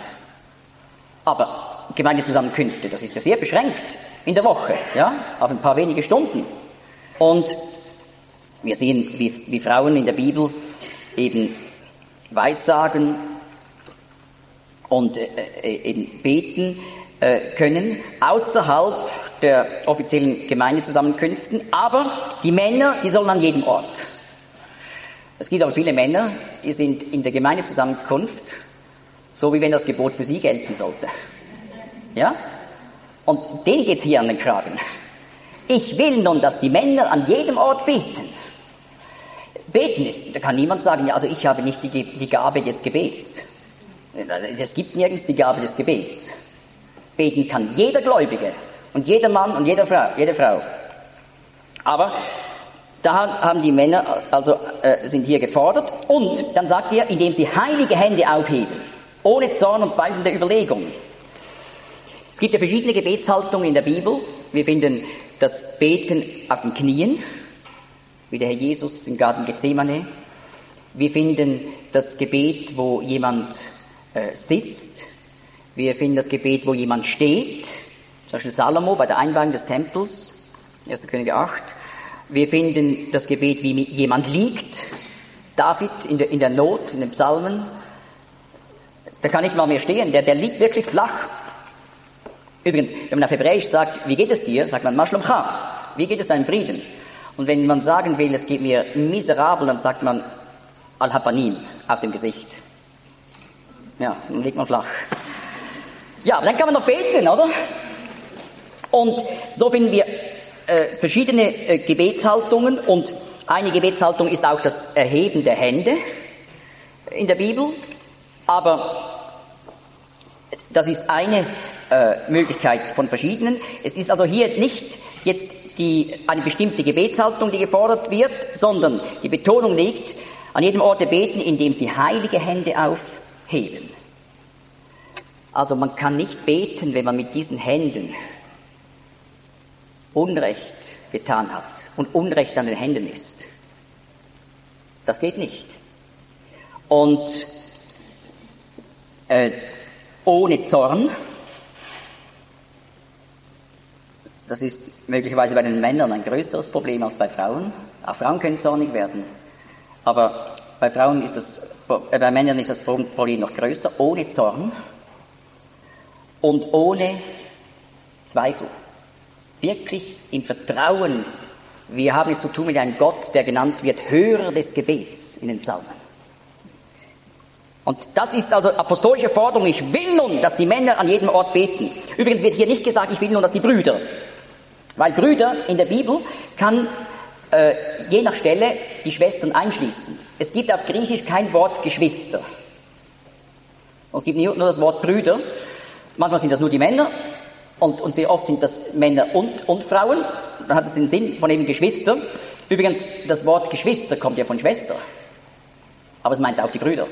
Aber Gemeindezusammenkünfte, das ist ja sehr beschränkt in der Woche, ja, auf ein paar wenige Stunden. Und wir sehen, wie, wie Frauen in der Bibel eben Weissagen und äh, eben beten äh, können, außerhalb der offiziellen Gemeindezusammenkünften, aber die Männer, die sollen an jedem Ort. Es gibt aber viele Männer, die sind in der Gemeindezusammenkunft, so wie wenn das Gebot für sie gelten sollte. Ja? Und denen geht's hier an den Kragen. Ich will nun, dass die Männer an jedem Ort beten. Beten ist, da kann niemand sagen, ja, also ich habe nicht die, die Gabe des Gebets. Es gibt nirgends die Gabe des Gebets. Beten kann jeder Gläubige und jeder Mann und jede Frau, jede Frau. Aber da haben die Männer, also äh, sind hier gefordert. Und dann sagt er, indem sie heilige Hände aufheben, ohne Zorn und zweifelnde Überlegung. Es gibt ja verschiedene Gebetshaltungen in der Bibel. Wir finden das Beten auf den Knien, wie der Herr Jesus im Garten Gethsemane. Wir finden das Gebet, wo jemand äh, sitzt. Wir finden das Gebet, wo jemand steht. Zum Beispiel Salomo bei der Einweihung des Tempels, erster Könige acht. Wir finden das Gebet, wie jemand liegt. David in der, in der Not, in den Psalmen. Der kann nicht mal mehr stehen, der, der liegt wirklich flach. Übrigens, wenn man auf Hebräisch sagt, wie geht es dir, sagt man, Ma shlomcha, wie geht es deinem Frieden? Und wenn man sagen will, es geht mir miserabel, dann sagt man, Al-Hapanim, auf dem Gesicht. Ja, dann liegt man flach. Ja, aber dann kann man noch beten, oder? Und so finden wir äh, verschiedene äh, Gebetshaltungen, und eine Gebetshaltung ist auch das Erheben der Hände in der Bibel, aber das ist eine äh, Möglichkeit von verschiedenen. Es ist also hier nicht jetzt die, eine bestimmte Gebetshaltung, die gefordert wird, sondern die Betonung liegt, an jedem Ort beten, indem sie heilige Hände aufheben. Also man kann nicht beten, wenn man mit diesen Händen Unrecht getan hat und Unrecht an den Händen ist. Das geht nicht. Und äh, ohne Zorn, das ist möglicherweise bei den Männern ein größeres Problem als bei Frauen. Auch Frauen können zornig werden. Aber bei Frauen ist das, äh, bei Männern ist das Problem noch größer. Ohne Zorn und ohne Zweifel. Wirklich im Vertrauen. Wir haben es zu tun mit einem Gott, der genannt wird Hörer des Gebets in den Psalmen. Und das ist also apostolische Forderung. Ich will nun, dass die Männer an jedem Ort beten. Übrigens wird hier nicht gesagt, ich will nun, dass die Brüder. Weil Brüder in der Bibel kann äh, je nach Stelle die Schwestern einschließen. Es gibt auf Griechisch kein Wort Geschwister. Es gibt nur das Wort Brüder. Manchmal sind das nur die Männer. Und, und sehr oft sind das Männer und, und Frauen. Dann hat es den Sinn von eben Geschwister. Übrigens, das Wort Geschwister kommt ja von Schwester. Aber es meint auch die Brüder.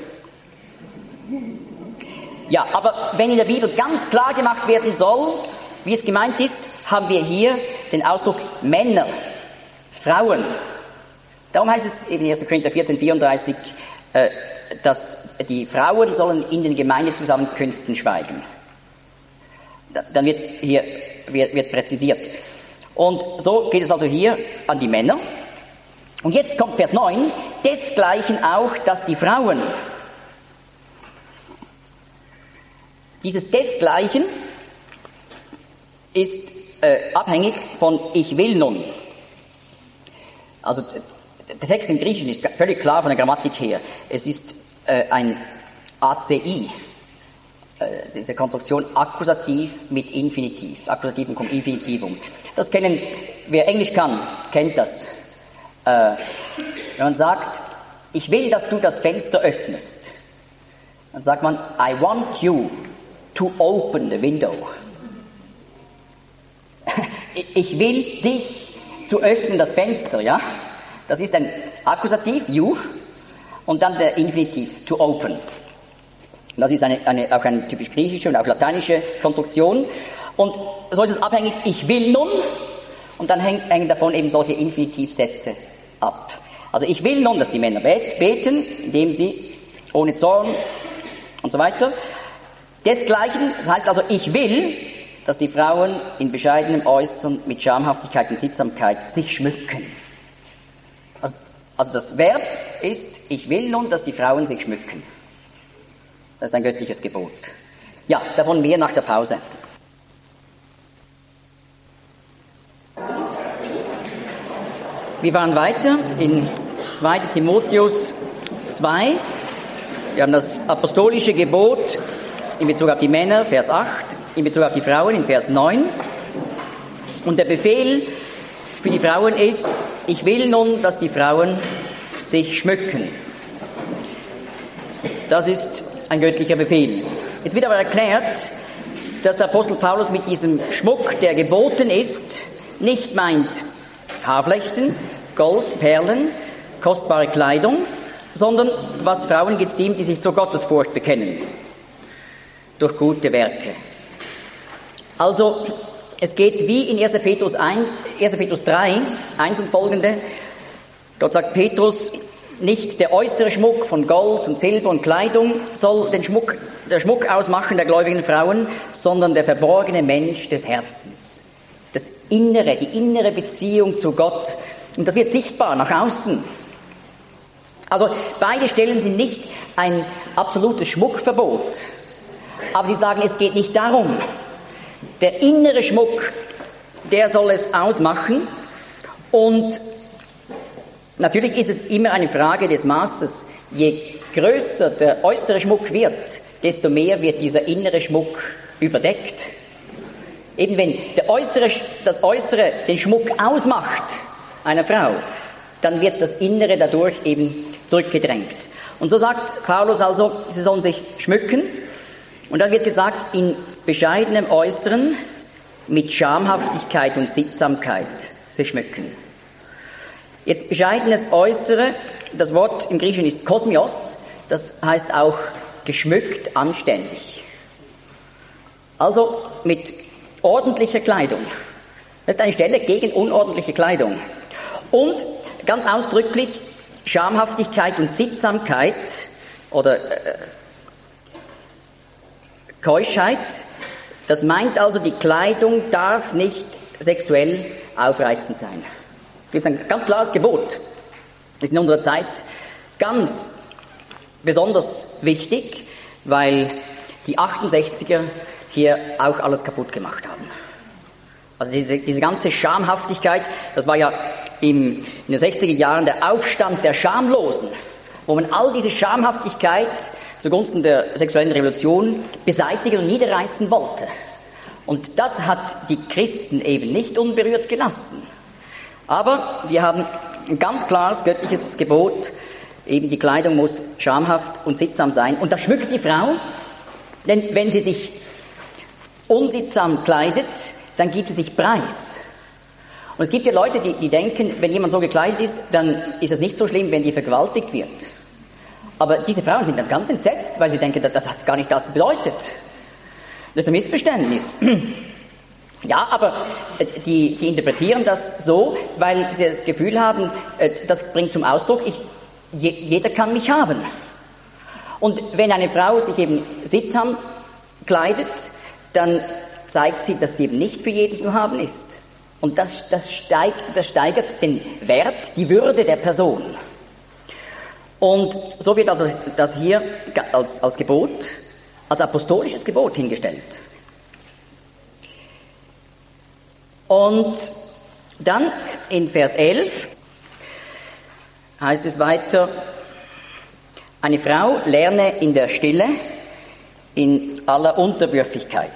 Ja, aber wenn in der Bibel ganz klar gemacht werden soll, wie es gemeint ist, haben wir hier den Ausdruck Männer, Frauen. Darum heißt es eben in erster Korinther vierzehn, vierunddreißig, äh, dass die Frauen sollen in den Gemeindezusammenkünften schweigen. Dann wird hier wird, wird präzisiert. Und so geht es also hier an die Männer. Und jetzt kommt Vers neun, desgleichen auch, dass die Frauen. Dieses desgleichen ist äh, abhängig von ich will nun. Also der Text im Griechischen ist völlig klar von der Grammatik her. Es ist äh, ein A C I, äh, diese Konstruktion Akkusativ mit Infinitiv. Akkusativum kommt Infinitivum. Das kennen, wer Englisch kann, kennt das. Äh, wenn man sagt, ich will, dass du das Fenster öffnest, dann sagt man, I want you to open the window. Ich will dich zu öffnen, das Fenster, ja? Das ist ein Akkusativ, you, und dann der Infinitiv, to open. Das ist eine, eine, auch eine typisch griechische und auch lateinische Konstruktion. Und so ist es abhängig, ich will nun, und dann hängen, hängen davon eben solche Infinitivsätze ab. Also ich will nun, dass die Männer beten, indem sie ohne Zorn und so weiter. Desgleichen, das heißt also, ich will, dass die Frauen in bescheidenem Äußern mit Schamhaftigkeit und Sittsamkeit sich schmücken. Also, also das Verb ist, ich will nun, dass die Frauen sich schmücken. Das ist ein göttliches Gebot. Ja, davon mehr nach der Pause. Wir fahren weiter in zweiter Timotheus zwei. Wir haben das apostolische Gebot in Bezug auf die Männer, Vers acht, in Bezug auf die Frauen in Vers neun. Und der Befehl für die Frauen ist, ich will nun, dass die Frauen sich schmücken. Das ist ein göttlicher Befehl. Jetzt wird aber erklärt, dass der Apostel Paulus mit diesem Schmuck, der geboten ist, nicht meint Haarflechten, Gold, Perlen, kostbare Kleidung, sondern was Frauen geziemt, die sich zur Gottesfurcht bekennen, durch gute Werke. Also, es geht wie in erster Petrus drei, eins und folgende. Dort sagt Petrus, nicht der äußere Schmuck von Gold und Silber und Kleidung soll den Schmuck, der Schmuck ausmachen der gläubigen Frauen, sondern der verborgene Mensch des Herzens. Das Innere, die innere Beziehung zu Gott. Und das wird sichtbar nach außen. Also beide Stellen sind nicht ein absolutes Schmuckverbot. Aber sie sagen, es geht nicht darum. Der innere Schmuck, der soll es ausmachen. Und natürlich ist es immer eine Frage des Maßes. Je größer der äußere Schmuck wird, desto mehr wird dieser innere Schmuck überdeckt. Eben wenn der äußere, das Äußere den Schmuck ausmacht einer Frau, dann wird das Innere dadurch eben zurückgedrängt. Und so sagt Paulus also, sie sollen sich schmücken. Und dann wird gesagt, in bescheidenem Äußeren mit Schamhaftigkeit und Sittsamkeit sich schmücken. Jetzt bescheidenes Äußere, das Wort im Griechischen ist kosmios, das heißt auch geschmückt, anständig. Also mit ordentlicher Kleidung. Das ist eine Stelle gegen unordentliche Kleidung. Und ganz ausdrücklich Schamhaftigkeit und Sittsamkeit oder äh, Keuschheit, das meint also, die Kleidung darf nicht sexuell aufreizend sein. Es gibt ein ganz klares Gebot. Das ist in unserer Zeit ganz besonders wichtig, weil die achtundsechziger hier auch alles kaputt gemacht haben. Also diese, diese ganze Schamhaftigkeit, das war ja im, in den sechziger Jahren der Aufstand der Schamlosen, wo man all diese Schamhaftigkeit zugunsten der sexuellen Revolution beseitigen und niederreißen wollte. Und das hat die Christen eben nicht unberührt gelassen. Aber wir haben ein ganz klares göttliches Gebot, eben die Kleidung muss schamhaft und sittsam sein. Und das schmückt die Frau, denn wenn sie sich unsittsam kleidet, dann gibt sie sich preis. Und es gibt ja Leute, die, die denken, wenn jemand so gekleidet ist, dann ist es nicht so schlimm, wenn die vergewaltigt wird. Aber diese Frauen sind dann ganz entsetzt, weil sie denken, das, das hat gar nicht das bedeutet. Das ist ein Missverständnis. Ja, aber die, die interpretieren das so, weil sie das Gefühl haben, das bringt zum Ausdruck, ich, je, jeder kann mich haben. Und wenn eine Frau sich eben sittsam kleidet, dann zeigt sie, dass sie eben nicht für jeden zu haben ist. Und das, das, steigt, das steigert den Wert, die Würde der Person. Und so wird also das hier als, als Gebot, als apostolisches Gebot hingestellt. Und dann in Vers elf heißt es weiter, eine Frau lerne in der Stille, in aller Unterwürfigkeit.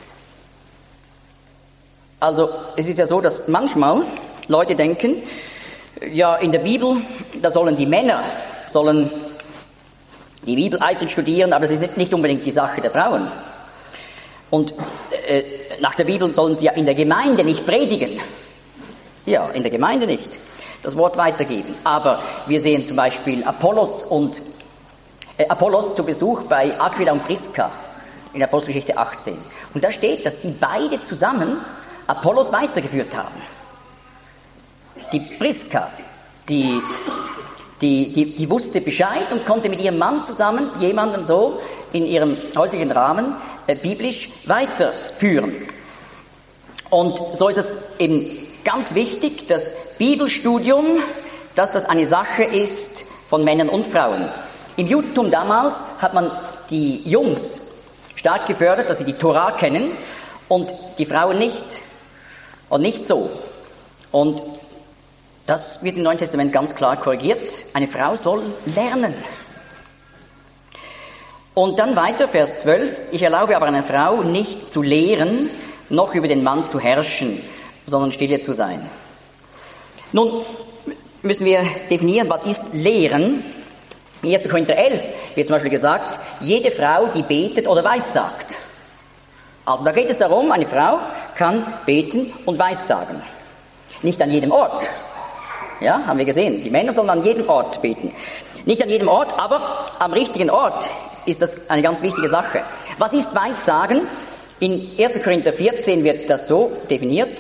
Also es ist ja so, dass manchmal Leute denken, ja, in der Bibel, da sollen die Männer, sollen die Bibel eifrig studieren, aber das ist nicht, nicht unbedingt die Sache der Frauen. Und äh, nach der Bibel sollen sie ja in der Gemeinde nicht predigen. Ja, in der Gemeinde nicht. Das Wort weitergeben. Aber wir sehen zum Beispiel Apollos und äh, Apollos zu Besuch bei Aquila und Priska in der Apostelgeschichte achtzehn. Und da steht, dass sie beide zusammen Apollos weitergeführt haben. Die Priska, die, die, die, die wusste Bescheid und konnte mit ihrem Mann zusammen jemanden so in ihrem häuslichen Rahmen äh, biblisch weiterführen. Und so ist es eben ganz wichtig, das Bibelstudium, dass das eine Sache ist von Männern und Frauen. Im Judentum damals hat man die Jungs stark gefördert, dass sie die Tora kennen und die Frauen nicht. Und nicht so. Und das wird im Neuen Testament ganz klar korrigiert. Eine Frau soll lernen. Und dann weiter, Vers zwölf. Ich erlaube aber einer Frau nicht zu lehren, noch über den Mann zu herrschen, sondern stille zu sein. Nun müssen wir definieren, was ist Lehren. In erster Korinther elf wird zum Beispiel gesagt, jede Frau, die betet oder weissagt. Also da geht es darum, eine Frau kann beten und weissagen. Nicht an jedem Ort. Ja, haben wir gesehen. Die Männer sollen an jedem Ort beten. Nicht an jedem Ort, aber am richtigen Ort ist das eine ganz wichtige Sache. Was ist Weissagen? In erster Korinther vierzehn wird das so definiert.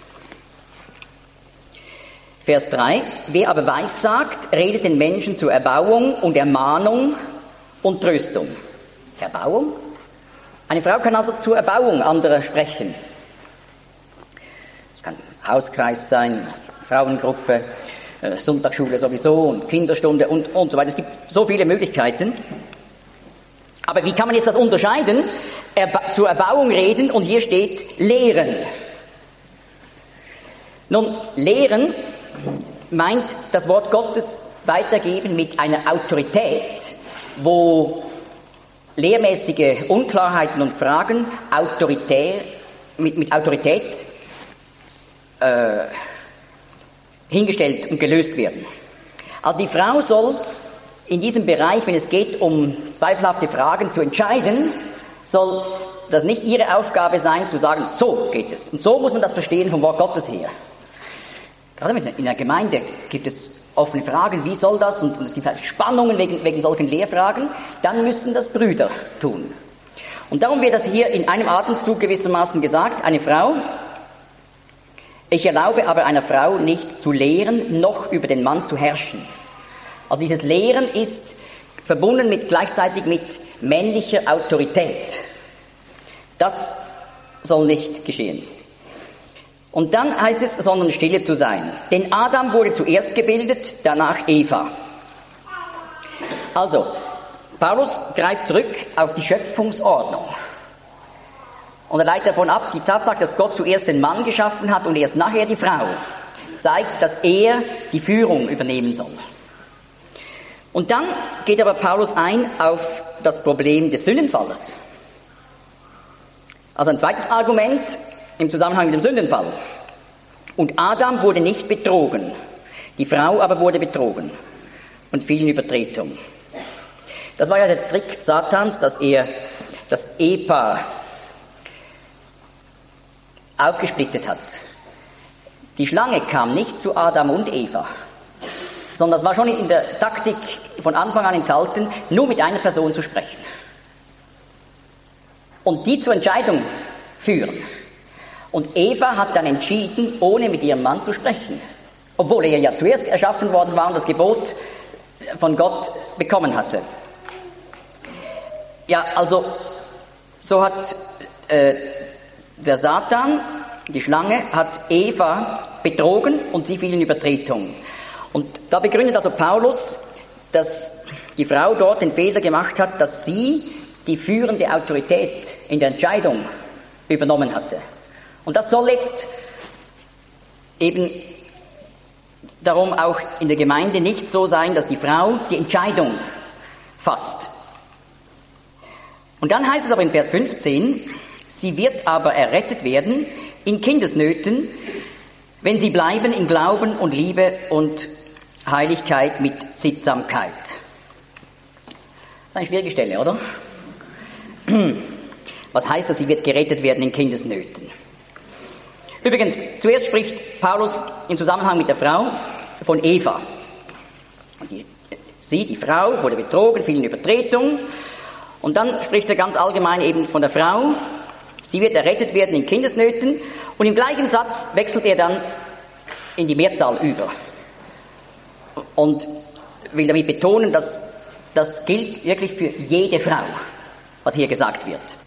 Vers drei. Wer aber weissagt, redet den Menschen zur Erbauung und Ermahnung und Tröstung. Erbauung? Eine Frau kann also zur Erbauung anderer sprechen. Es kann Hauskreis sein, Frauengruppe, äh, Sonntagsschule sowieso und Kinderstunde und, und so weiter. Es gibt so viele Möglichkeiten. Aber wie kann man jetzt das unterscheiden? Erba- zur Erbauung reden und hier steht lehren. Nun, lehren meint das Wort Gottes weitergeben mit einer Autorität, wo lehrmäßige Unklarheiten und Fragen autoritär, mit, mit Autorität äh, hingestellt und gelöst werden. Also die Frau soll in diesem Bereich, wenn es geht um zweifelhafte Fragen zu entscheiden, soll das nicht ihre Aufgabe sein, zu sagen, so geht es. Und so muss man das verstehen vom Wort Gottes her. Gerade in der Gemeinde gibt es offene Fragen, wie soll das? Und, und es gibt halt Spannungen wegen, wegen solchen Lehrfragen. Dann müssen das Brüder tun. Und darum wird das hier in einem Atemzug gewissermaßen gesagt, eine Frau, ich erlaube aber einer Frau nicht zu lehren, noch über den Mann zu herrschen. Also dieses Lehren ist verbunden mit gleichzeitig mit männlicher Autorität. Das soll nicht geschehen. Und dann heißt es, sondern stille zu sein. Denn Adam wurde zuerst gebildet, danach Eva. Also, Paulus greift zurück auf die Schöpfungsordnung. Und er leitet davon ab, die Tatsache, dass Gott zuerst den Mann geschaffen hat und erst nachher die Frau, zeigt, dass er die Führung übernehmen soll. Und dann geht aber Paulus ein auf das Problem des Sündenfalles. Also ein zweites Argument im Zusammenhang mit dem Sündenfall. Und Adam wurde nicht betrogen, die Frau aber wurde betrogen und fiel in Übertretung. Das war ja der Trick Satans, dass er das Ehepaar aufgesplittet hat. Die Schlange kam nicht zu Adam und Eva, sondern das war schon in der Taktik von Anfang an enthalten, nur mit einer Person zu sprechen. Und die zur Entscheidung führen. Und Eva hat dann entschieden, ohne mit ihrem Mann zu sprechen. Obwohl er ja zuerst erschaffen worden war und das Gebot von Gott bekommen hatte. Ja, also so hat äh, der Satan, die Schlange, hat Eva betrogen und sie fiel in Übertretung. Und da begründet also Paulus, dass die Frau dort den Fehler gemacht hat, dass sie die führende Autorität in der Entscheidung übernommen hatte. Und das soll jetzt eben darum auch in der Gemeinde nicht so sein, dass die Frau die Entscheidung fasst. Und dann heißt es aber in Vers fünfzehn, sie wird aber errettet werden in Kindesnöten, wenn sie bleiben in Glauben und Liebe und Heiligkeit mit Sittsamkeit. Das ist eine schwierige Stelle, oder? Was heißt das, sie wird gerettet werden in Kindesnöten? Übrigens, zuerst spricht Paulus im Zusammenhang mit der Frau von Eva. Die, sie, die Frau, wurde betrogen, fiel in Übertretung. Und dann spricht er ganz allgemein eben von der Frau. Sie wird errettet werden in Kindesnöten. Und im gleichen Satz wechselt er dann in die Mehrzahl über. Und will damit betonen, dass das gilt wirklich für jede Frau, was hier gesagt wird.